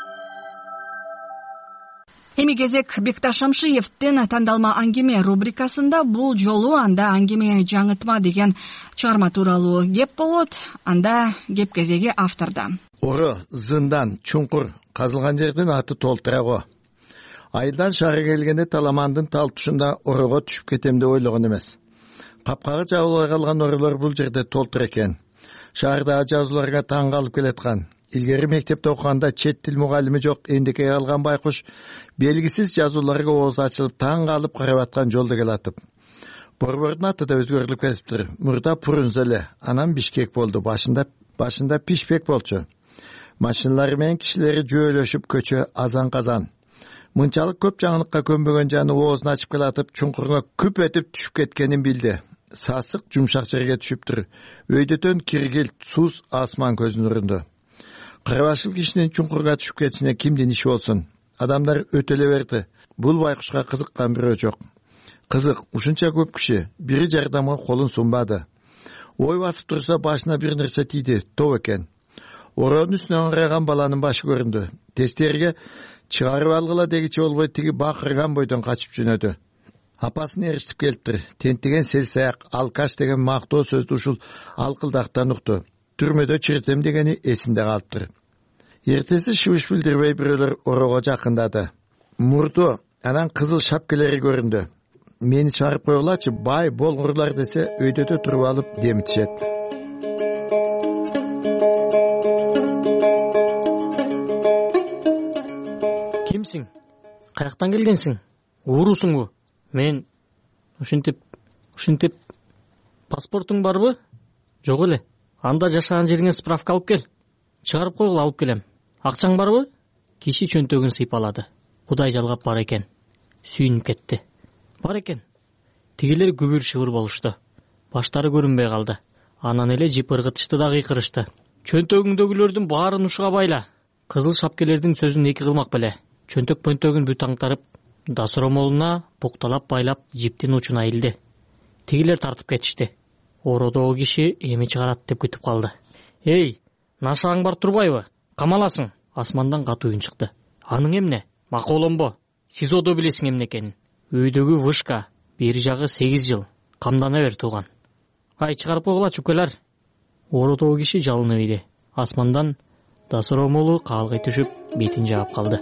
Эми кезек Бекташ Шамшиевдин тандалма аңгеме рубрикасында бул жолу анда аңгеме жаңытма деген чыгарма тууралуу кеп болот. Анда кеп кезеги авторда. Ору, зындан, чуңкур казылган жердин аты толтурагы. Айылдан шаары келгенде таламандын тал тушунда орого түшүп кетем деп ойлогон эмес. Капкага жабылбай калган оролор бул жерде толтур экен. Шаардагы жазууларга таң калып келаткан. Илгери мектепте окуганда чет тил мугалими жок эндекеге калган байкуш белгисиз жазууларга ооз ачылып таң калып карап аткан жолдо келатып. Борбордун аты да өзгөрүлүп кетиптир. Мурда Пурунз эле, анан Бишкек болду. Башында Пишпек болчу. Машиналар менен кишилери жөөлөшүп көчө азан-казан. Мынчалык көп жаңылыкка көнбөгөн жаны оозун ачып келатып, чуңкурга күп этип түшүп кеткенин билди. Сасык жумшак жерге түшүптүр. Өйдөтөн киргил, суз асман көзүнүн нурунда. кырбашыл кишинин чуңкурга түшүп кетишине кимдин иши болсун? Адамдар өтөлө берди. Бул байкушка кызыккан бирөө жок. Кызык, ушунча көп киши бири жардамга колун сунбады. Ой басып турса башына бир нерсе тийди, топ экен. Ороонун үстүнө ыңгайган баланын башы көрүндү. Тестерге чыгарып алгыла дегиче болбой тиги бакырган бойдон качып жөнөдү. Апасын эриштип келиптир. Тентиген селсаяк, алкаш деген мактоо сөздү ушул алкылдактан укту. Түрмөдө чиритем дегени эсинде калыптыр. Эртеси шыбыш билдирбей бирөөлөр ороого жакындады. Мурду, анан кызыл шапкелери көрүндү. Мени чыгарып койгулачы, бай болгурлар десе өйдөдө туруп алып демитишет. Кимсиң? Каяктан келгенсиң? Уурусуңбу? Мен ушинтип паспортуң барбы? Жок эле. Анда жашаган жериңе справка алып кел. Чыгарып койгула, алып келем. Акчаң барбы? Киши чөнтөгүн сыйпалады. Кудай жалгап бар экен. Сүйүнүп кетти. Бар экен. Тигилер күбүр-шыбыр болушту. Баштары көрүнбөй калды. Анан эле жип ыргытышты да кыйкырышты. Чөнтөгүңдөгүлөрдүн баарын ушуга байла. Кызыл шапкелердин сөзүн эки кылмак беле. Чөнтөк-пөнтөгүн бүт аңтарып, дасыромолуна букталап байлап жиптин учуна илди. Тигилер тартып кетишти. Ороодогу киши эми чыгарат деп күтүп калды. Эй, нашаң бар турбайбы? Камаласың. Асмандан катуу үн чыкты. Аның эмне? Маколомбо. СИЗОдо билесиң эмне экенин. Өйдөгү вышка, бери жагы 8 жыл. Камдана бер тууган. Ай, чыгарып койгула чукелер. Ороодогу киши жалынып ийди. Асмандан дасыромолу каалгый түшүп, бетин жаап калды.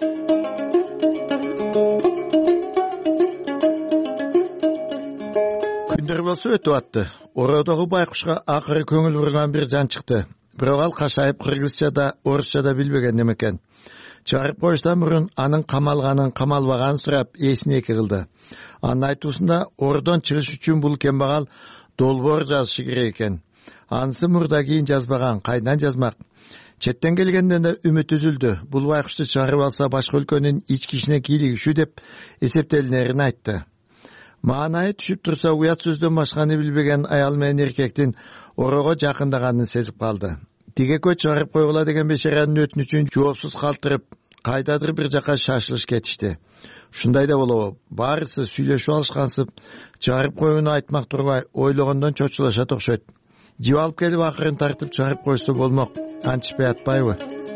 Күндөр болсо өтүп атты. Ороодогу байкушка акыры көңүл бурган бир жан чыкты. Бирок ал кашайып кыргызчада, орусчада билбеген неmeкен. Чыгарып коюштан мурун анын камалганын, камалбаганын сурап эсин эки кылды. Анын айтуусунда ордон чыгыш үчүн бул кембагал долбоор жазышы керек экен. Анысы мурда кийин жазбаган, кайдан жазмак? Четтен келгенден да үмүт үзүлдү. Бул байкушты чыгарып алса башка өлкөнүн ички ишине кийлигишүү деп эсептелинерин айтты. Маанайы түшүп турса уят сөздөн башканы билбеген аял менен эркектин ороого жакындаганын сезип калды. Тигекө чыгарып койгула деген бешаранын өтүнүчүн жоопсуз калтырып, кайдадыр бир жака шашылыш кетишти. Ушундай да болобу? Баарысы сүйлөшүп алышкансып, чыгарып коюуну айтмак турбай, ойлогондон чочулашат окшойт. Жип алып келип акырын тартып чыгарып койсо болмок. Антишпей атпайбы?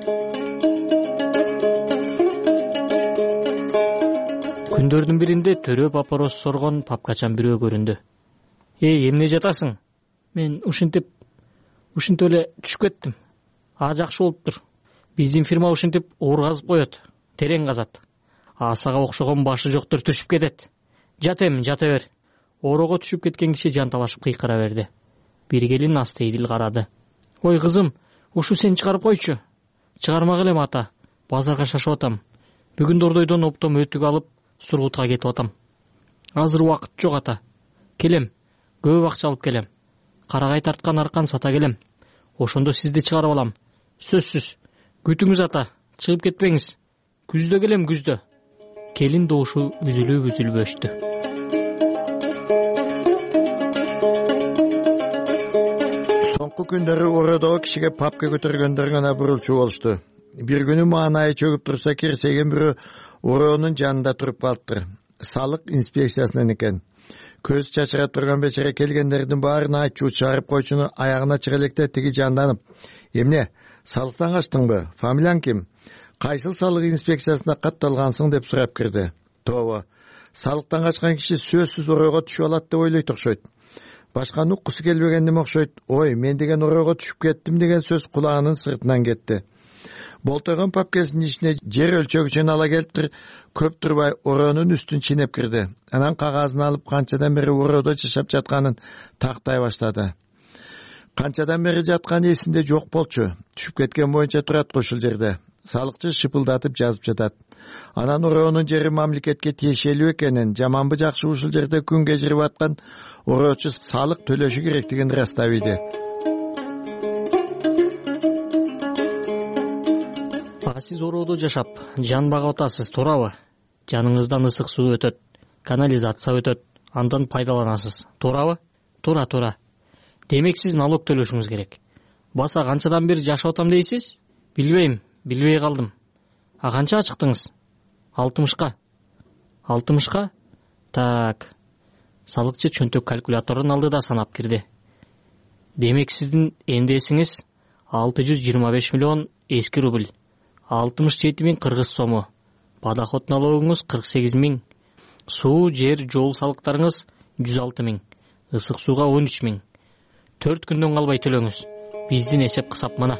Күндөрдүн биринде төрө папорос соргон папкачан бирөө көрүндү. Эй, эмне жатасың? Мен ушинтип эле түшүп кеттим. Жакшы болуптур. Биздин фирма ушинтип оор казып коет, терең казат. Асага окшогон башы жоктор түшүп кетет. Жата бер. Ороого түшүп кеткен киши жанталашып кыйкыра берди. Бир келин асты эдил карады. Ой кызым, ушу сен чыгарып койчу. Чыгармак элем ата. Базарга шашып атам. Бүгүн Дордойдон оптом өтүк алып, Сургутка кетип атам. Азыр убакыт жок ата. Келем. Көп акча алып келем. Карагай тарткан аркан сата келем. Ошондо сизди чыгарып алам. Сөзсүз. Күтүңүз ата. Чыгып кетпеңиз. Күздө келем, күздө. Келин добушу үзүлүп өчтү. Соңку күндөрү ороодогу кишиге папка көтөргөндөр гана бурулчу болушту. Бир күнү маанайы чөгүп турса кирсеген бирөө ороонун жанында туруп калыптыр. Салык инспекциясынан экен. Көз чачыра турган бечара келгендердин баарына айтчу, чыгарып койчуну аягына чыга электе тиги жанданып. Эмне? Салыктан качтыңбы? Фамилияң ким? Кайсыл салык инспекциясына катталгансың деп сурап кирди. Тооба. Салыктан качкан киши сөзсүз ороого түшүп алат деп ойлойт окшойт. Башка уккусу келбегендим окшойт. Ой, мен деген ороого түшүп кеттим деген сөз кулагынын сыртынан кетти. Болтойгон папкасынын ичине жер өлчөгүчүн ала келиптир, көп турбай ороонун үстүн чинеп кирди. Анан кагазын алып канчадан бери ороодо жашап жатканын тактай баштады. Канчадан бери жатканы эсинде жок болчу. Түшүп кеткен боюнча турат ушул жерде. Салыкчы шыпылдатып жазып жатат. Анан ороонун жери мамлекетке тиешелүү экенин, жаманбы жакшы ушул жерде күн кечирип аткан ороочу салык төлөшү керектигин ырастап ийди. Сиз ороодо жашап, жан багып атасыз, туурабы? Жаныңыздан ысык суу өтөт, канализация өтөт, андан пайдаланасыз, туурабы? Туура. Демек сиз налог төлөшүңүз керек. Баса канчадан бери жашап атам дейсиз? Билбейм, билбей калдым. А канчага чыктыңыз? 60ка. 60ка? Так. Салыкчы чөнтөк калькуляторун алды да санап кирди. Демек сиздин эндесиңиз 625 миллион эски рубль, 67 миң кыргыз сому, подоход налогуңуз 48 миң, суу, жер, жол салыктарыңыз 106 миң, ысык сууга 13 миң. 4 күндөн калбай төлөңүз. Биздин эсеп кысап мына.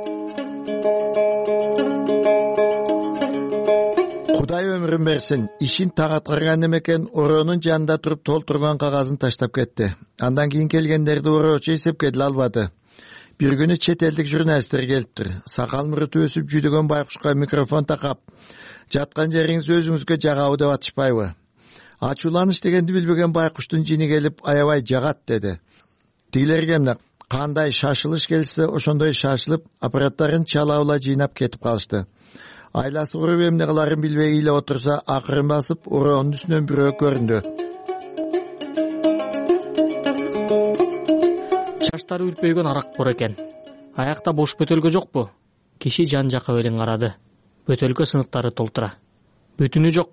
Кудай өмүрүн берсин. Ишин тагатырган экен, ороонун жанында туруп толтурган кагазын таштап кетти. Андан кийин келгендерди ороочу эсепке деле албады. Bir günü çet eldik jurnalistler geliptir. Sakal mırıtı ösüp jüdөгөн байкушка микрофон такап, жаткан жериңиз өзүңүзгө жагабы деп атышпайбы? Ачууланыш дегенди билбеген байкуштун жини келип, аябай жагат деди. Тигилерге эмне кандай шашылыш келсе, ошондой шашылып, аппараттарын чалабыла жыйнап кетип калышты. Айласы уруп эмне кыларын билбей эле отурса, акырын басып, ороонун үстүнөн бирөө көрүндү. Чаштары үрпөйгөн арак бар экен. Аякта бош бөтөлкө жокпу? Киши жан жакка белең карады. Бөтөлкө сыныктары толтура. Бүтүнү жок.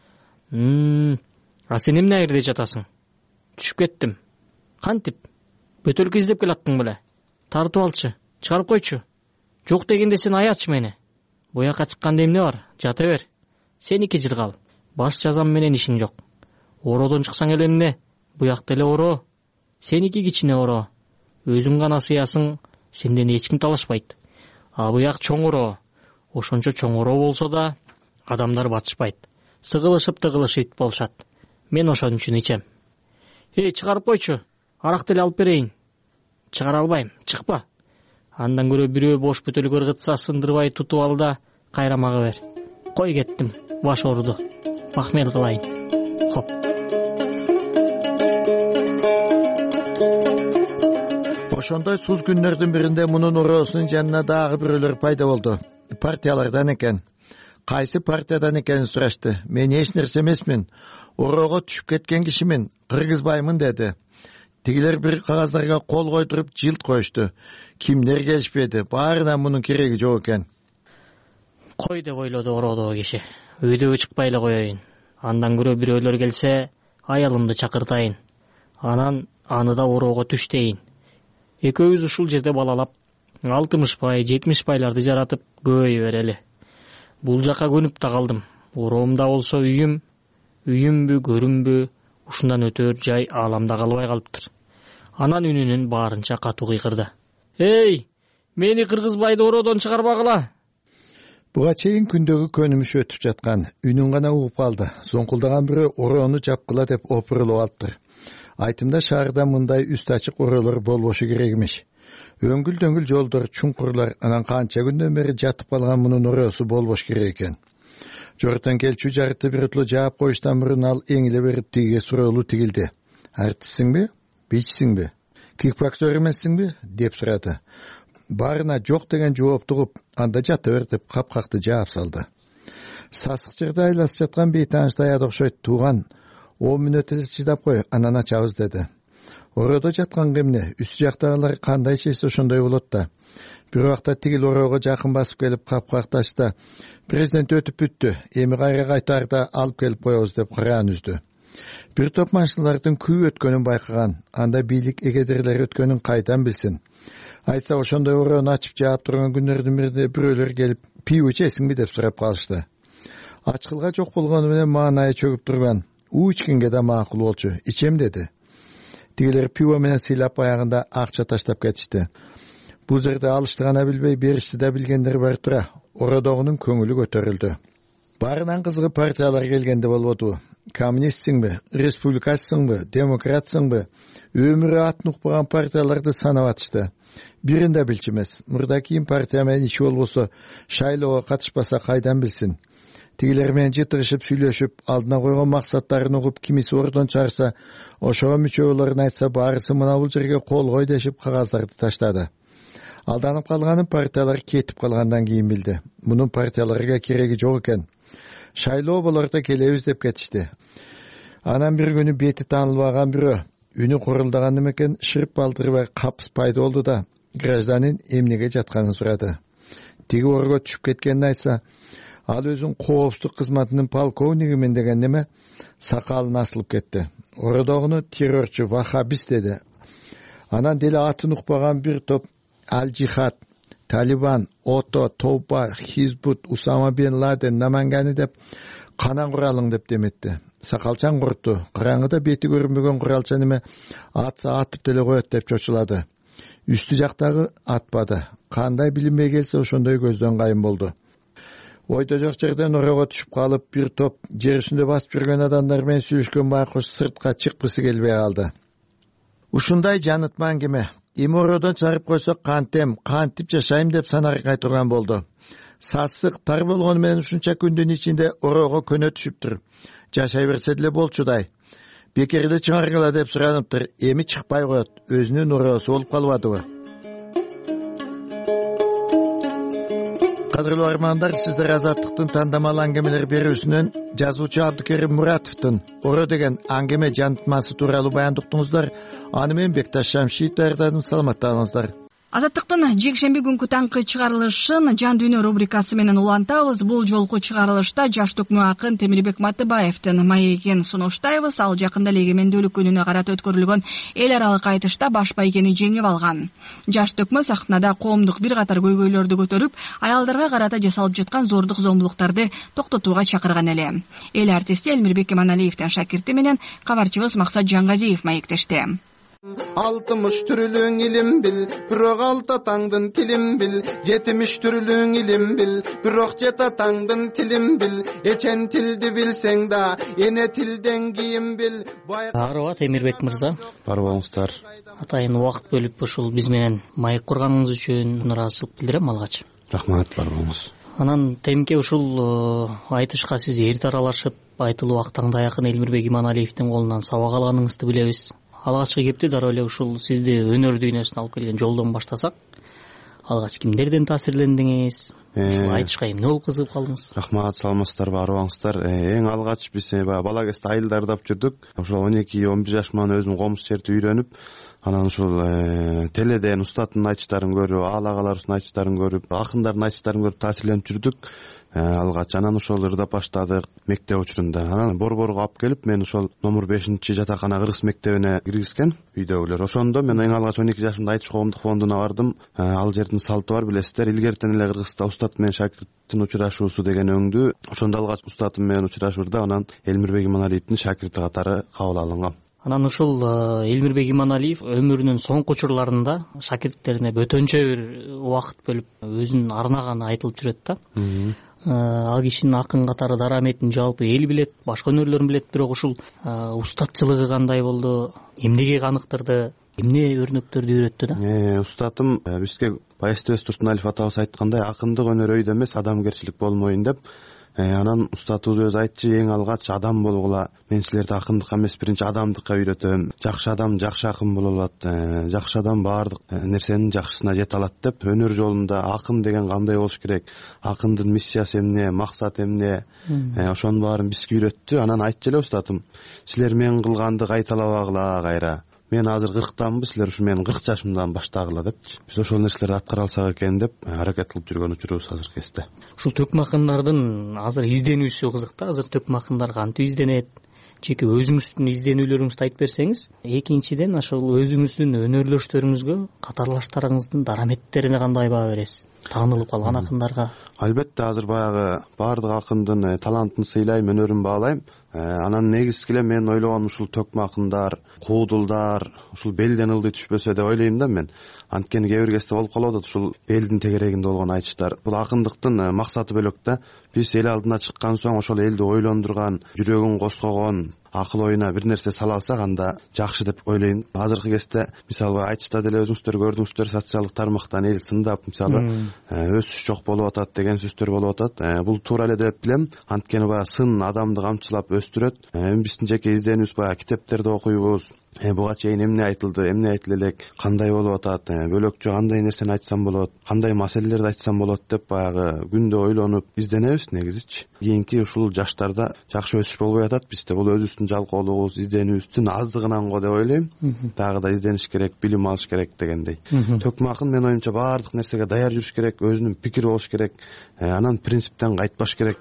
А сен эмне жерде жатасың? Түшүп кеттим. Кантип? Бөтөлкө издеп келаттың беле? Тартып алчы, чыгарып койчу. Жок дегенде сен аячы мени. Буяка чыкканда эмне бар? Жата бер. Сен 2 жыл кал. Баш жазам менен ишиң жок. Ороодон чыксаң эле эмне? Буякта эле ороо. Сен 2 кичине ороо. Өзүң гана сыясың, сенден эч ким талашпайт. А буяк чоң ороо. Ошончо чоң ороо болсо да адамдар батышпайт. Сыгылышып тыгылышып болушат. Мен ошон үчүн ичем. Чыгарып койчу. Аракты эле алып берейин. Чыгара албайм, чыкпа. Андан көрө бирөө бош бөтөлкө ыргытса сындырбай тутуп ал да кайра мага бер. Кой кеттим, баш ооруду. Махмет кылайын. Хоп. Ошондой суз күндөрдүн биринде мунун ороосунун жанына дагы бирөөлөр пайда болду. Партиялардан экен. Кайсы партиядан экенин сурашты. Мен эч нерсе эмесмин. Ороого түшүп кеткен кишимин, кыргызбаймын деди. Тигилер бир кагаздарга кол койдуруп жылт коюшту. Кимдер келишпеди. Баарына мунун кереги жок экен. Кой деп ойлоду ороодогу киши. Өйдөгө чыкпай эле коеюн. Андан көрө бирөөлөр келсе, аялымды чакыртайын. Анан аны да ороого түш дейин. Экөөбүз ушул жерде балалап, 60 пай, 70 байларды жаратып көбөйө берели. Бул жака көнүп да калдым. Ороомда болсо үйүмбү, көрүмбү, ушундан өтөр жай ааламда калбай калыптыр. Анан үнүнүн баарынча катуу кыйкырды. Мени кыргызбайды ороодон чыгарбагыла. Буга чейин күндөгү көнүмүш өтүп жаткан. Үнүн гана угуп калды. Зоңкулдаган бирөө ороону жапкыла деп опурулуп алыптыр. Айтымда шаарда мындай үстү ачык ороолор болбошу керек эмес. Өңгүл-дөңгүл жолдор, чуңкурлар, анан канча күндөн бери жатып калган мунун ороосу болбош керек экен. Жортон келчү жарытты бирөтлө жаап коюштан мурун ал эңиле берип тиге суроолу тигилди. Артистсиңби? Бичсиңби? Кикбоксер эмессиңби? деп сурады. Баарына жок деген жоопту угуп, анда жата бер деп капкакты жаап салды. Сасык жерде айласып жаткан бейтаныш аяды окшойт. Тууган 10 мүнөт эле чыдап кой, анан ачабыз деди. Ороодо жаткан эмне? Үстү жактагылар кандай чечсе ошондой болот да. Бир убакта тигил ороого жакын басып келип капкакташты. Президент өтүп бүттү. Эми кайра кайтарда алып келип коебуз деп кыраан үздү. Бир топ машиналардын күйүп өткөнүн байкаган. Анда бийлик эгедерлер өткөнүн кайдан билсин? Айтса ошондой ороону ачып жаап турган күндөрдүн биринде бирөөлөр келип, пиво ичесиңби деп сурап калышты. Ачкылга жок болгону менен маанайы чөгүп турган. У ичкенге да макул болчу. Ичем деди. Тигилер пиво менен сыйлап аягында акча таштап кетишти. Бул жерде алышты гана билбей, беришти да билгендер бар тура. Ороодогунун көңүлү көтөрүлдү. Баарынан кызыгы партиялар келгенде болбоду. Коммунистсиңби, республикасtsыңбы, демократсыңбы? Өмүрү атын укпаган партияларды санап атышты. Бирин да билчү эмес. Мурда кийин партия менен иши болбосо, шайлоого катышпаса кайдан билсин? Тигилер менен жытыгышып сүйлөшүп, алдына койгон максаттарын угуп, кимиси ордон чыгарса, ошого мүчө болорун айтса, баарысы мына бул жерге кол кой дешип кагаздарды таштады. Алданып калганын партиялар кетип калгандан кийин билди. Мунун партияларга кереги жок экен. Шайлоо болорда келебиз деп кетишти. Анан бир күнү бети таанылбаган бирөө, үнү курулдаган экен, шырп балтырбай капыс пайда болду да, гражданин эмнеге жатканын сурады. тиги орго түшүп кеткенин айтса, ал өзүнүн коопсуздук кызматынын полковнигимин деген неме сакалын асылып кетти. Ородогуну террорчу, вахабист деди. Анан деле атын укпаган бир топ Аль-Джихад, Талибан, Ото, Тоуба, Хизбут, Усама бен Ладен, Намангани деп канан куралың деп деметти. Сакалчан куртту. Караңгыда бети көрүнбөгөн куралча неме атса атып деле коет деп чочулады. Үстү жактагы атпады. Кандай билинбей келсе ошондой көздөн кайын болду. Ойдо жок жерден орого түшүп калып, бир топ жер үстүндө басып жүргөн адамдар менен сүйлөшкөн байкуш сыртка чыккысы келбей калды. Ушундай жанытма аңгеме. Эми ородон чыгарып койсок кантем, кантип жашайм деп санаргай турган болду. Сасык тар болгону менен ушунча күндүн ичинде орого көнө түшүптүр. Жашай берсе деле болчудай. Бекерде чыгаргыла деп сураныптыр. Эми чыкпай коет. Өзүнүн оросу болуп калбадыбы? Кадырлуу армандар, сиздер Азаттыктын тандамал аңгемелер берүүсүнөн жазуучу Абдыкерим Муратовдун Оро деген аңгеме жанытмасы тууралуу баянды уктуңуздар. Аны мен Бекташ Шамшиев даярдадым. Саламаттаңыздар. Азаттыктын жекшемби күнкү таңкы чыгарылышын Жан дүйнө рубрикасы менен улантабыз. Бул жолку чыгарылышта жаш төкмө акын Темирбек Матыбаевдин маегин сунуштайбыз. Ал жакында эле эгемендүүлүк күнүнө карата өткөрүлгөн эл аралык айтышта баш байгени жеңип алган. Жаш төкмө сахнада коомдук бир катар көйгөйлөрдү көтөрүп, аялдарга карата жасалып жаткан зордук зомбулуктарды токтотууга чакырган эле. Эл артисти Элмирбек Иманалиевдин шакирти менен кабарчыбыз Максат Жангазиев маектешти. 60 türlüğün ilim bil, bürok alt atandın tilim bil. 70 türlüğün ilim bil, bürok jet atandın tilim bil. Eçen tildi bilsen da, ene tilden giyim bil. Арба Темирбек мырза. Бар болуңуздар. Атайын убакыт бөлүп ушул биз менен маек курганыңыз үчүн ыраазычылык билдирем алгач. Рахмат, бар болуңуз. Анан темке ушул айтышка сиз эрте аралашып, айтылуу убактаңда якын Элмирбек Иманалиевдин колунан сабак алганыңызды билебиз. Алгачкы кепти дароо эле ушул сизди өнөр дүйнөсүнө алып келген жолдон баштасак, алгач кимдерден таасирлендиңиз? Ушул айтышка эмне болуп кызыгып калдыңыз? Рахмат, саламатсыздарбы, арыбаңыздар. Эң алгач биз бала кезде айыл дардап жүрдүк. Ошол 12-11 жаш менен өзүм комуз жерди үйрөнүп, анан ушул теледен устаттын айтыштарын көрүп, алагалардын айтыштарын көрүп, акындардын айтыштарын көрүп таасирленип жүрдүк. Алгач анан ошол ырдап баштадык мектеп учурунда. Анан борборго алып келип, мен ошол номер 5-жатакана кыргыз мектебине киргизген үйдөгүлөр. Ошондо мен эң алгач 12 жашымда айтыш коомдук фондуна бардым. Ал жердин салты бар, билесиздер. Илгертен эле Кыргызда устат менен шакирттин учурашуусу деген өңдү. Ошондо алгач устатым менен учурашуурда анан Элмирбек Иманалиевдин шакирти катары кабыл алынгам. Анан ушул Элмирбек Иманалиев өмүрүнүн соңку учурларында шакирттерине бөтөнчө бир убакыт бөлүп өзүнүн арнаганы айтылып жүрөт да. Ал кишинин акын катары дараметин жалпы эл билет, башка өнөрлөрүн билет, бирок ушул устатчылыгы кандай болду, эмнеге каныктырды, эмне өрнөктөрдү үйрөттү да? Устатым бизге Баястыбек Турсуналиев атабыз айткандай, акындык өнөр өйдө эмес, адамгерчилик болмоюн деп. Анан устатыбыз өзү айтчу, эң алгач адам болгула, мен силерди акындыкка эмес, биринчи адамдыкка үйрөтөм. Жакшы адам жакшы акын боло алат, жакшы адам баардык нерсенин жакшысына жете алат деп. Өнөр жолунда акын деген кандай болуш керек, акындын миссиясы эмне, максаты эмне, ошонун баарын бизге үйрөттү. Анан айтчу эле устатым, силер мен кылганды кайталабагыла кайра. Мен азыр 40-тамбы, силер ушу менин 40 жашымдан баштагыла депчи. Биз ошол нерселерди аткара алсак экен деп аракет кылып жүргөн учурубуз азыр кезде. Ушул төкмө акындардын азыр изденүүсү кызык да. Азыр төкмө акындар кантип изденет? Жеке өзүңүздүн изденүүлөрүңүздү айтып берсеңиз. Экинчиден, ошол өзүңүздүн өнөрлөштөрүңүзгө, катарлаштарыңыздын дараметтерине кандай баа бересиз? Таанылып калган акындарга. Албетте, азыр баягы баардык акындын талантын сыйлайм, өнөрүн баалайм. Анан негизги эле мен ойлогонум ушул төкмө акындар, куудулдар, ушул белден ылдый түшпөсө деп ойлойм да мен. Анткени кээ бир кезде болуп калып атат ушул элдин тегерегинде болгон айтыштар. Бул акындыктын максаты бөлөк да. Биз эл алдына чыккан соң ошол элди ойлондурган, жүрөгүн козгогон, акыл оюна бир нерсе сала алсак анда жакшы деп ойлойм. Азыркы кезде мисалы айтышта деле өзүңүздөр көрдүңүздөр, социалдык тармактан эл сындап, мисалы өсүш жок болуп атат деген сөздөр болуп атат. Бул туура эле деп билем. Анткени баягы сын адамды камчылап өсүп өстүрөт. Эми биздин жеке изденүүбүз баягы китептерди окуйбуз. Буга чейин эмне айтылды, эмне айтыла элек, кандай болуп атат, бөлөкчө кандай нерсени айтсам болот, кандай маселелерди айтсам болот деп баягы күндө ойлонуп изденебиз негизичи. Кийинки ушул жаштарда жакшы өсүш болбой атат бизде. Бул өзүбүздүн жалкоолугубуз, изденүүбүздүн аздыгынан го деп ойлойм. Дагы да издениш керек, билим алыш керек дегендей. Төкмө акын менин оюмча баардык нерсеге даяр жүрүш керек, өзүнүн пикири болуш керек, анан принциптен кайтпаш керек.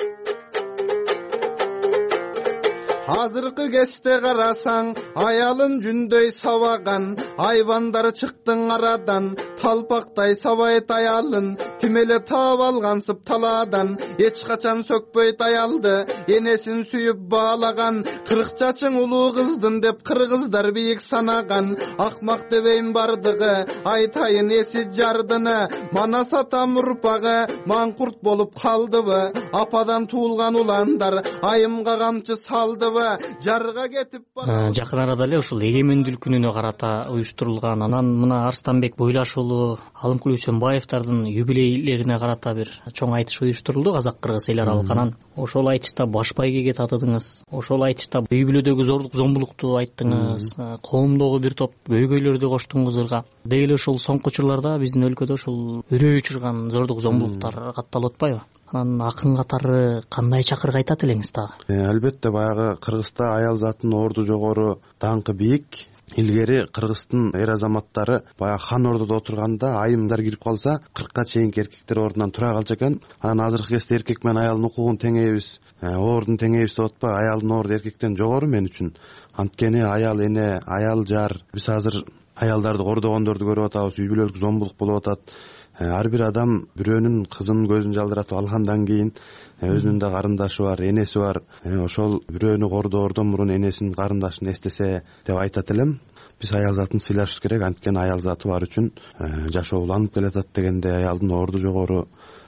Азыркы кезде карасаң, аялын жүндөй сабаган, айбандар чыктың арадан, талпактай сабайт аялын, ким эле таап алгансып талаадан, эч качан сөкпөйт аялды, энесин сүйүп баалаган, 40 чачың улуу кыздын деп кыргыздар бийик санаган, акмак дебейм бардыгы, айтайын эси жардыны, манас атам урпагы, маңкурт болуп калдыбы, ападан туулган уландар, айымга камчы салдыбы, жарга кетип барат. Жакын арада эле ушул эгемендүүлүк күнүнө карата уюштурулган, анан мына Арстанбек Бойлаш уулу, Алымкул Үсөнбаевдардын юбилейлерине карата бир чоң айтыш уюштурулду казак-кыргыз эл аралык. Анан ошол айтышта баш байгеге татыдыңыз, ошол айтышта үй бүлөдөгү зордук зомбулукту айттыңыз, коомдогу бир топ көйгөйлөрдү коштуңуз ырга. Деги эле ушул соңку учурларда биздин өлкөдө ушул үрөй учурган зордук зомбулуктар катталып атпайбы? Анан акын катары кандай чакырык айтат элеңиз дагы? Албетте баягы Кыргызда аял затынын орду жогору, даңкы бийик. Илгери Кыргыздын эр азаматтары баягы хан ордодо отурганда айымдар кирип калса 40ка чейинки эркектер ордунан тура калчу экен. Анан азыркы кезде эркек менен аялдын укугун теңейбиз, ордун теңейбиз деп атпайбы? Аялдын орду эркектен жогору мен үчүн. Анткени аял эне, аял жар. Биз азыр аялдарды кордогондорду көрүп атабыз, үй бүлөлүк зомбулук болуп атат. Ар бир адам бирөөнүн кызынын көзүн жалдыратып алгандан кийин өзүнүн да карындашы бар, энеси бар. Ошол бирөөнү кордоордон мурун энесин, карындашын эстесе деп айтат элем. Биз аял затын сыйлашыбыз керек, анткени аял заты бар үчүн жашоо уланып келатат дегенде аялдын орду жогору.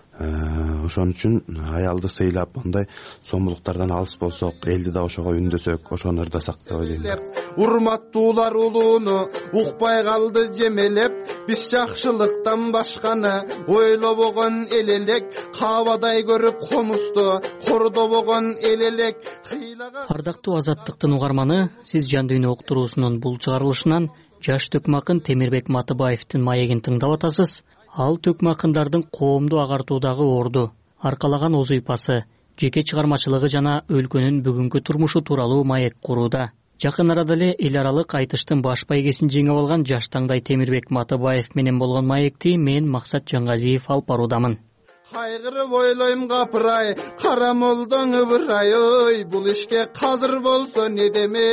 Ошон үчүн аялды сыйлап, андай зомбулуктардан алыс болсок, элди да ошого үндөсөк, ошону ырдасак деп ойлойм. Урматтуулар улууну укпай калды жемелеп, биз жакшылыктан башканы ойлобогон эл элек, каабадай көрүп комузду кордобогон эл элек. Ардактуу Азаттыктын угарманы, сиз Жан дүйнө уктуруусунун бул чыгарылышынан жаш төкмө акын Темирбек Матыбаевдин маегин тыңдап атасыз. Ал төкмө акындардын коомду агартуудагы орду, аркалаган озуйпасы, жеке чыгармачылыгы жана өлкөнүн бүгүнкү турмушу тууралуу маек курууда. Жакын арада эле эл аралык айтыштын баш байгесин жеңип алган жаш таңдай Темирбек Матыбаев менен болгон маекти мен Максат Жангазиев алып баруудамын. Кайгырып ойлойм капырай, кара молдоң ыбырай, ой, бул ишке казыр болсо не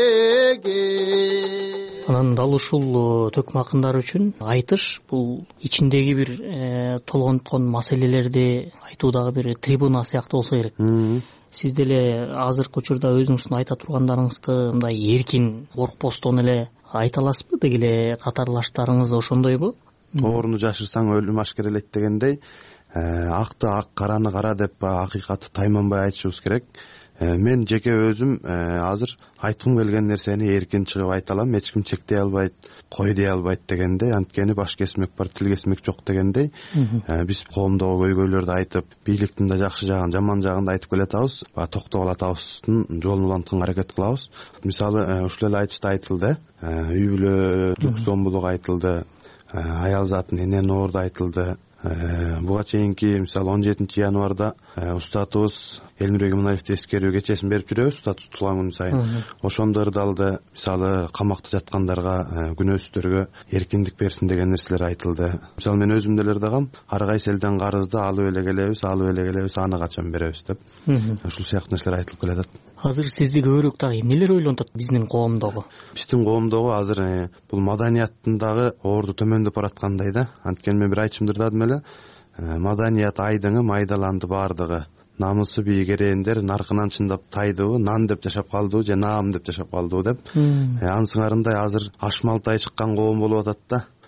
демеги. Анан дал ушул төкмө акындар үчүн айтыш бул ичиндеги бир толгонткон маселелерди айтуудагы бир трибуна сыяктуу болсо керек. Сиз деле азыркы учурда өзүңүздүн айта тургандарыңызды мындай эркин, коркпостон эле айта аласызбы? Деги эле катарлаштарыңыз ошондойбу? Орну жашырсаң өлүм ашкерелейт дегендей, акты ак, караны кара деп акыйкатты тайманбай айтышыбыз керек. Мен жеке өзүм азыр айткым келген нерсени эркин чыгып айта алам, эч ким чектей албайт, кой дей албайт дегендей, анткени баш кесмек бар, тил кесмек жок дегендей. Биз коомдогу көйгөйлөрдү айтып, бийликтин да жакшы жагын, жаман жагын да айтып келатабыз, токтогул атабыздын жолун улантканга аракет кылабыз. Мисалы, ушул эле айтышта айтылды, үй бүлөлүк зомбулук айтылды, аял затын эненин орду айтылды. Буга чейинки мисалы 17 январда устатыбыз Элмирбек Иманалиевди эскерүү кечесин берип жүрөбүз, устат тутулган күн сайын. Ошондо ырдалды. Мисалы камакта жаткандарга, күнөөсүздөргө эркиндик берсин деген нерселер айтылды. Мисалы мен өзүм деле ырдагам, ар кайсы элден карызды алып эле келебиз, аны качан беребиз деп. Ушул сыяктуу нерселер айтылып келатат. Азыр сизди көбүрөөк дагы эмнелер ойлонтот биздин коомдогу? Биздин коомдогу азыр бул маданияттын дагы орду төмөндөп бараткандай да. Анткени мен бир айтышымды ырдадым эле. Маданият айдыңы майдаланды бардыгы. Намысы бийик эрэендер наркынан чындап тайдыбы, нан деп жашап калдыбы же наам деп жашап калдыбы деп. Ансыңарындай азыр аш малтай чыккан коом болуп атат да.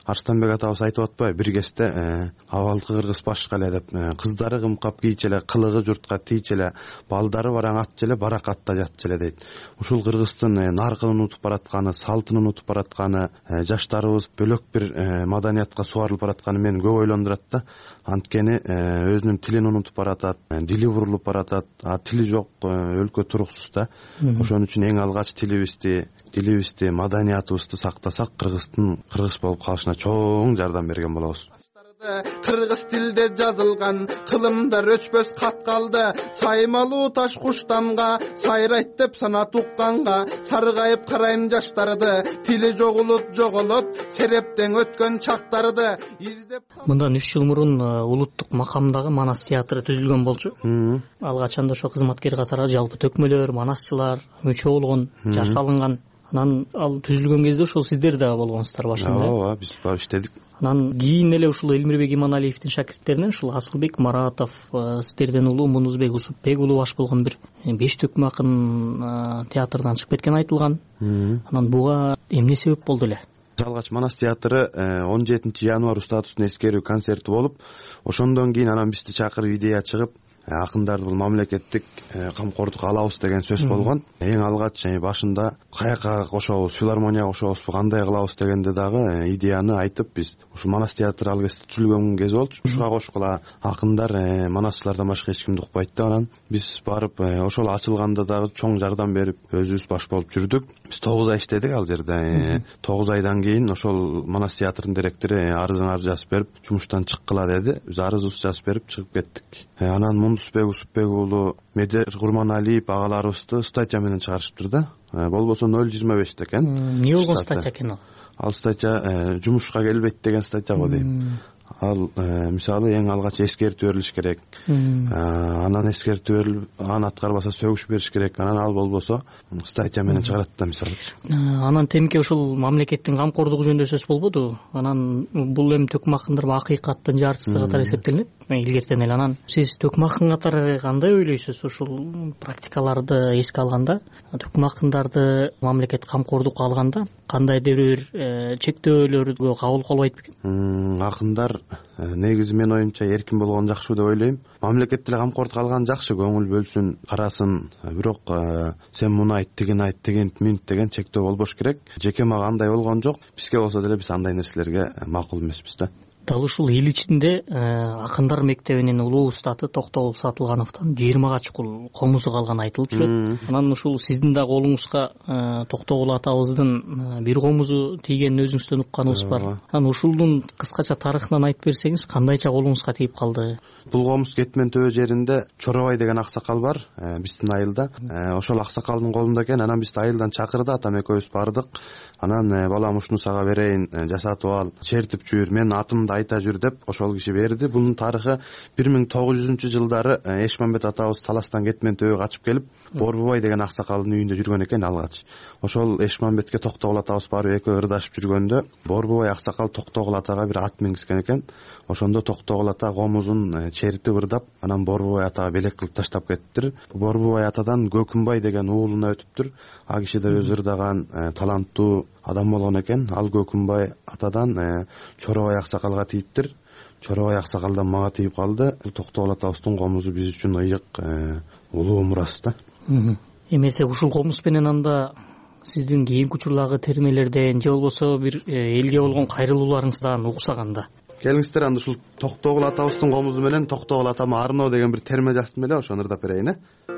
Арыстанбек атабыз айтып атпайбы, бир кезде абалкы кыргыз башка эле деп, кыздары кымкап кийчү эле, кылыгы журтка тийчү эле, балдары бараң атчу эле, барак атта жатчу эле дейт. Ушул кыргыздын наркын унутуп баратканы, салтын унутуп баратканы, жаштарыбыз бөлөк бир маданиятка сугарылып баратканы мени көп ойлондурат да. Анткени өзүнүн тилин унутуп баратат, дили бурулуп баратат, тили жок өлкө туруксуз да. Ошон үчүн эң алгач тилибизди, маданиятыбызды сактасак, кыргыз болуп калышына чоң жардам берген болобуз. Кыргыз тилде жазылган кылымдар өчпөс кат калды. Саймалуу таш куштамга, сайрайт деп сана тукканга, саргайып карайм жаштарды, тили жоголот, серептен өткөн чактарды издеп. Мындан 3 жыл мурун улуттук макамдагы Манас театры түзүлгөн болчу. Ал качанда ошо кызматкер катары жалпы төкмөлөр, манасчылар мүчө болгон, жар салынган. Анан ал түзүлгөн кезде ошол сиздер да болгонсуздар башында. Ооба, биз барып иштедик. Анан кийин эле ушул Элмирбек Иманалиевдин шакирттеринен ушул Асылбек Маратов, сиздерден улуу Мунузбек Усупбек улуу баш болгон бир 5 төкмө акын театрдан чыгып кеткен айтылган. Анан буга эмне себеп болду эле? Алгач Манас театры 17 январь статустун эскерүү концерти болуп, ошондон кийин анан бизди чакырып идея чыгып, акындарды бул мамлекеттик камкордукка алабыз деген сөз болгон. Эң алгач башында каяка кошобуз, филармонияга кошобузбу, кандай кылабыз дегенде дагы идеяны айтып, биз ушу Манас театры ал кезде түзүлгөн кез болчу. Ушуга кошкула акындар, манасчылардан башка эч кимди укпайт да. Анан биз барып ошол ачылганда дагы чоң жардам берип, өзүбүз баш болуп жүрдүк. Биз 9 ай иштедик ал жерде. 9 айдан кийин ошол Манас театрынын директору арызыңарды жазып берип, жумуштан чыккыла деди. Биз арызыбызды жазып берип чыгып кеттик. Анан Мунузбек Усупбек уулу, Медер Курманалиев агаларыбызды статья менен чыгарышыптыр да. Болбосо 0.25 экен. Эмне болгон статья экен ал? Ал статья жумушка келбейт деген статья го дейм. Ал мисалы эң алгач эскертүү берилиш керек. Анан эскертүү берилип, аны аткарбаса сөгүш бериш керек. Анан ал болбосо статья менен чыгарат да мисалы. Анан темке ушул мамлекеттин камкордугу жөнүндө сөз болбоду. Анан бул эми төкмө акындар акыйкаттын жартысы катары эсептелинет илгертен эле. Анан сиз төкмө акын катары кандай ойлойсуз ушул практикаларды эске алганда? Төкмө акындарды мамлекет камкордукка алганда кандайдыр бир чектөөлөргө кабыл кылбайт бекен? Акындар негизи мен оюмча эркин болгон жакшы деп ойлойм. Мамлекет деле камкордукка алган жакшы, көңүл бөлсүн, карасын. Бирок сен муну айт, тигин айт, деген деген чектөө болбош керек. Жеке мага андай болгон жок. Бизге болсо деле биз андай нерселерге макул эмеспиз да. Дал ушул эл ичинде акындар мектебинин улуу устаты Токтогул Сатылгановдон 20 чукул комузу калган айтылып жүрөт. Анан ушул сиздин да колуңузга Токтогул атабыздын бир комузу тийгенин өзүңүздөн укканыбыз бар. Анан ушулдун кыскача тарыхынан айтып берсеңиз, кандайча колуңузга тийип калды? Бул комуз Кетмен төбө жеринде Чоробай деген аксакал бар, биздин айылда. Ошол аксакалдын колунда экен. Анан бизди айылдан чакырды, атам экөөбүз бардык. Анан балам ушуну сага берейин, жасатып ал, чертип жүр, мен атымды айта жүр деп ошол киши берди. Бунун тарыхы 1900-жылдары Эшмамбет атабыз Таластан Кетмен төбөгө качып келип, Борбубай деген аксакалдын үйүндө жүргөн экен алгач. Ошол Эшмамбетке Токтогул атабыз барып экөө ырдашып жүргөндө Борбубай аксакал Токтогул атага бир ат мингизген экен. Ошондо Токтогул ата комузун чертип ырдап, анан Борбубай атага белек кылып таштап кетиптир. Борбубай атадан Көкүмбай деген уулуна өтүптүр. А киши да өзү ырдаган таланттуу адам болгон экен. Ал Көкүмбай атадан Чоробай аксакалга тийиптир. Чоробай аксакалдан мага тийип калды. Токтогул атабыздын комузу биз үчүн ыйык улуу мурас да. Эмесе ушул комуз менен анда сиздин кийинки учурдагы термелерден же болбосо бир элге болгон кайрылууларыңыздан уксаганда келиңиздер, анда ушул Токтогул атабыздын комузу менен Токтогул атама арноо деген бир терме жаздым эле, ошону ырдап берейин.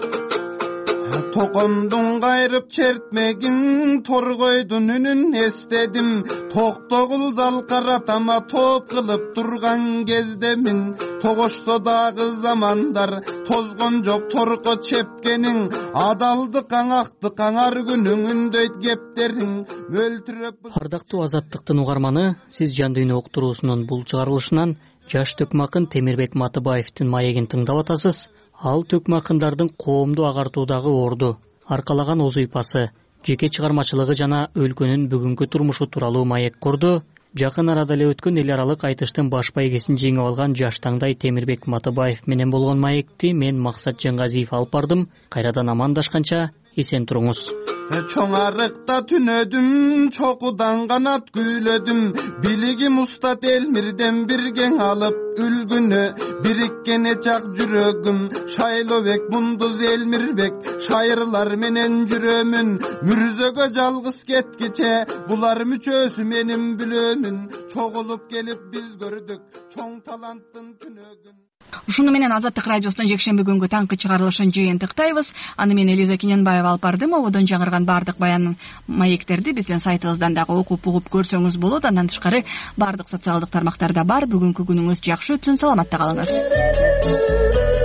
Токомдун кайрып чертмегин, торгойдун үнүн эстедим. Токтогул залкаратама топ кылып турган кезде мен, тогошсо дагы замандар тозгон жок торко чепкениң. Адалдык аңактык аңар күнүң дөйт кептериң мөлтүрөп. Ардактуу Азаттыктын угарманы, сиз Жан дүйнө уктуруусунун бул чыгарылышынан жаш төкмө акын Темирбек Матыбаевдин маегин тыңдап атасыз. Ал төкмө акындардын коомду агартуудагы орду, аркалаган оз ыйпасы, жеке чыгармачылыгы жана өлкөнүн бүгүнкү турмушу тууралуу маек курду. Жакын арада эле өткөн эл аралык айтыштын баш байгесин жеңип алган жаш таңдай Темирбек Матыбаев менен болгон маекти мен Максат Жангазиев алып бардым. Кайрадан амандашканча эсен туруңуз. чоң арыкта түнөдүм, чокудан канат күйлөдүм. Билигим устат Элмирден бир кең алып үлгүнө, бириккене жак жүрөгүм. Шайлообек, Мундуз, Элмирбек, шайырлар менен жүрөмүн. Мүрзөгө жалгыз кеткиче, булар мүчөсү менин билөмүн. Чогулуп келип биз көрдүк чоң таланттын түнөгүн. Ушуну менен Азаттык радиосунун жекшемби күнгү таңкы чыгарылышын жыйынтыктайбыз. Аны мен Элиза Кененбаева алып бардым. Ободон жаңырган бардык баян маектерди биздин сайтыбыздан дагы окуп угуп көрсөңүз болот. Андан тышкары бардык социалдык тармактарда бар. Бүгүнкү күнүңүз жакшы өтсүн, саламатта калыңыз.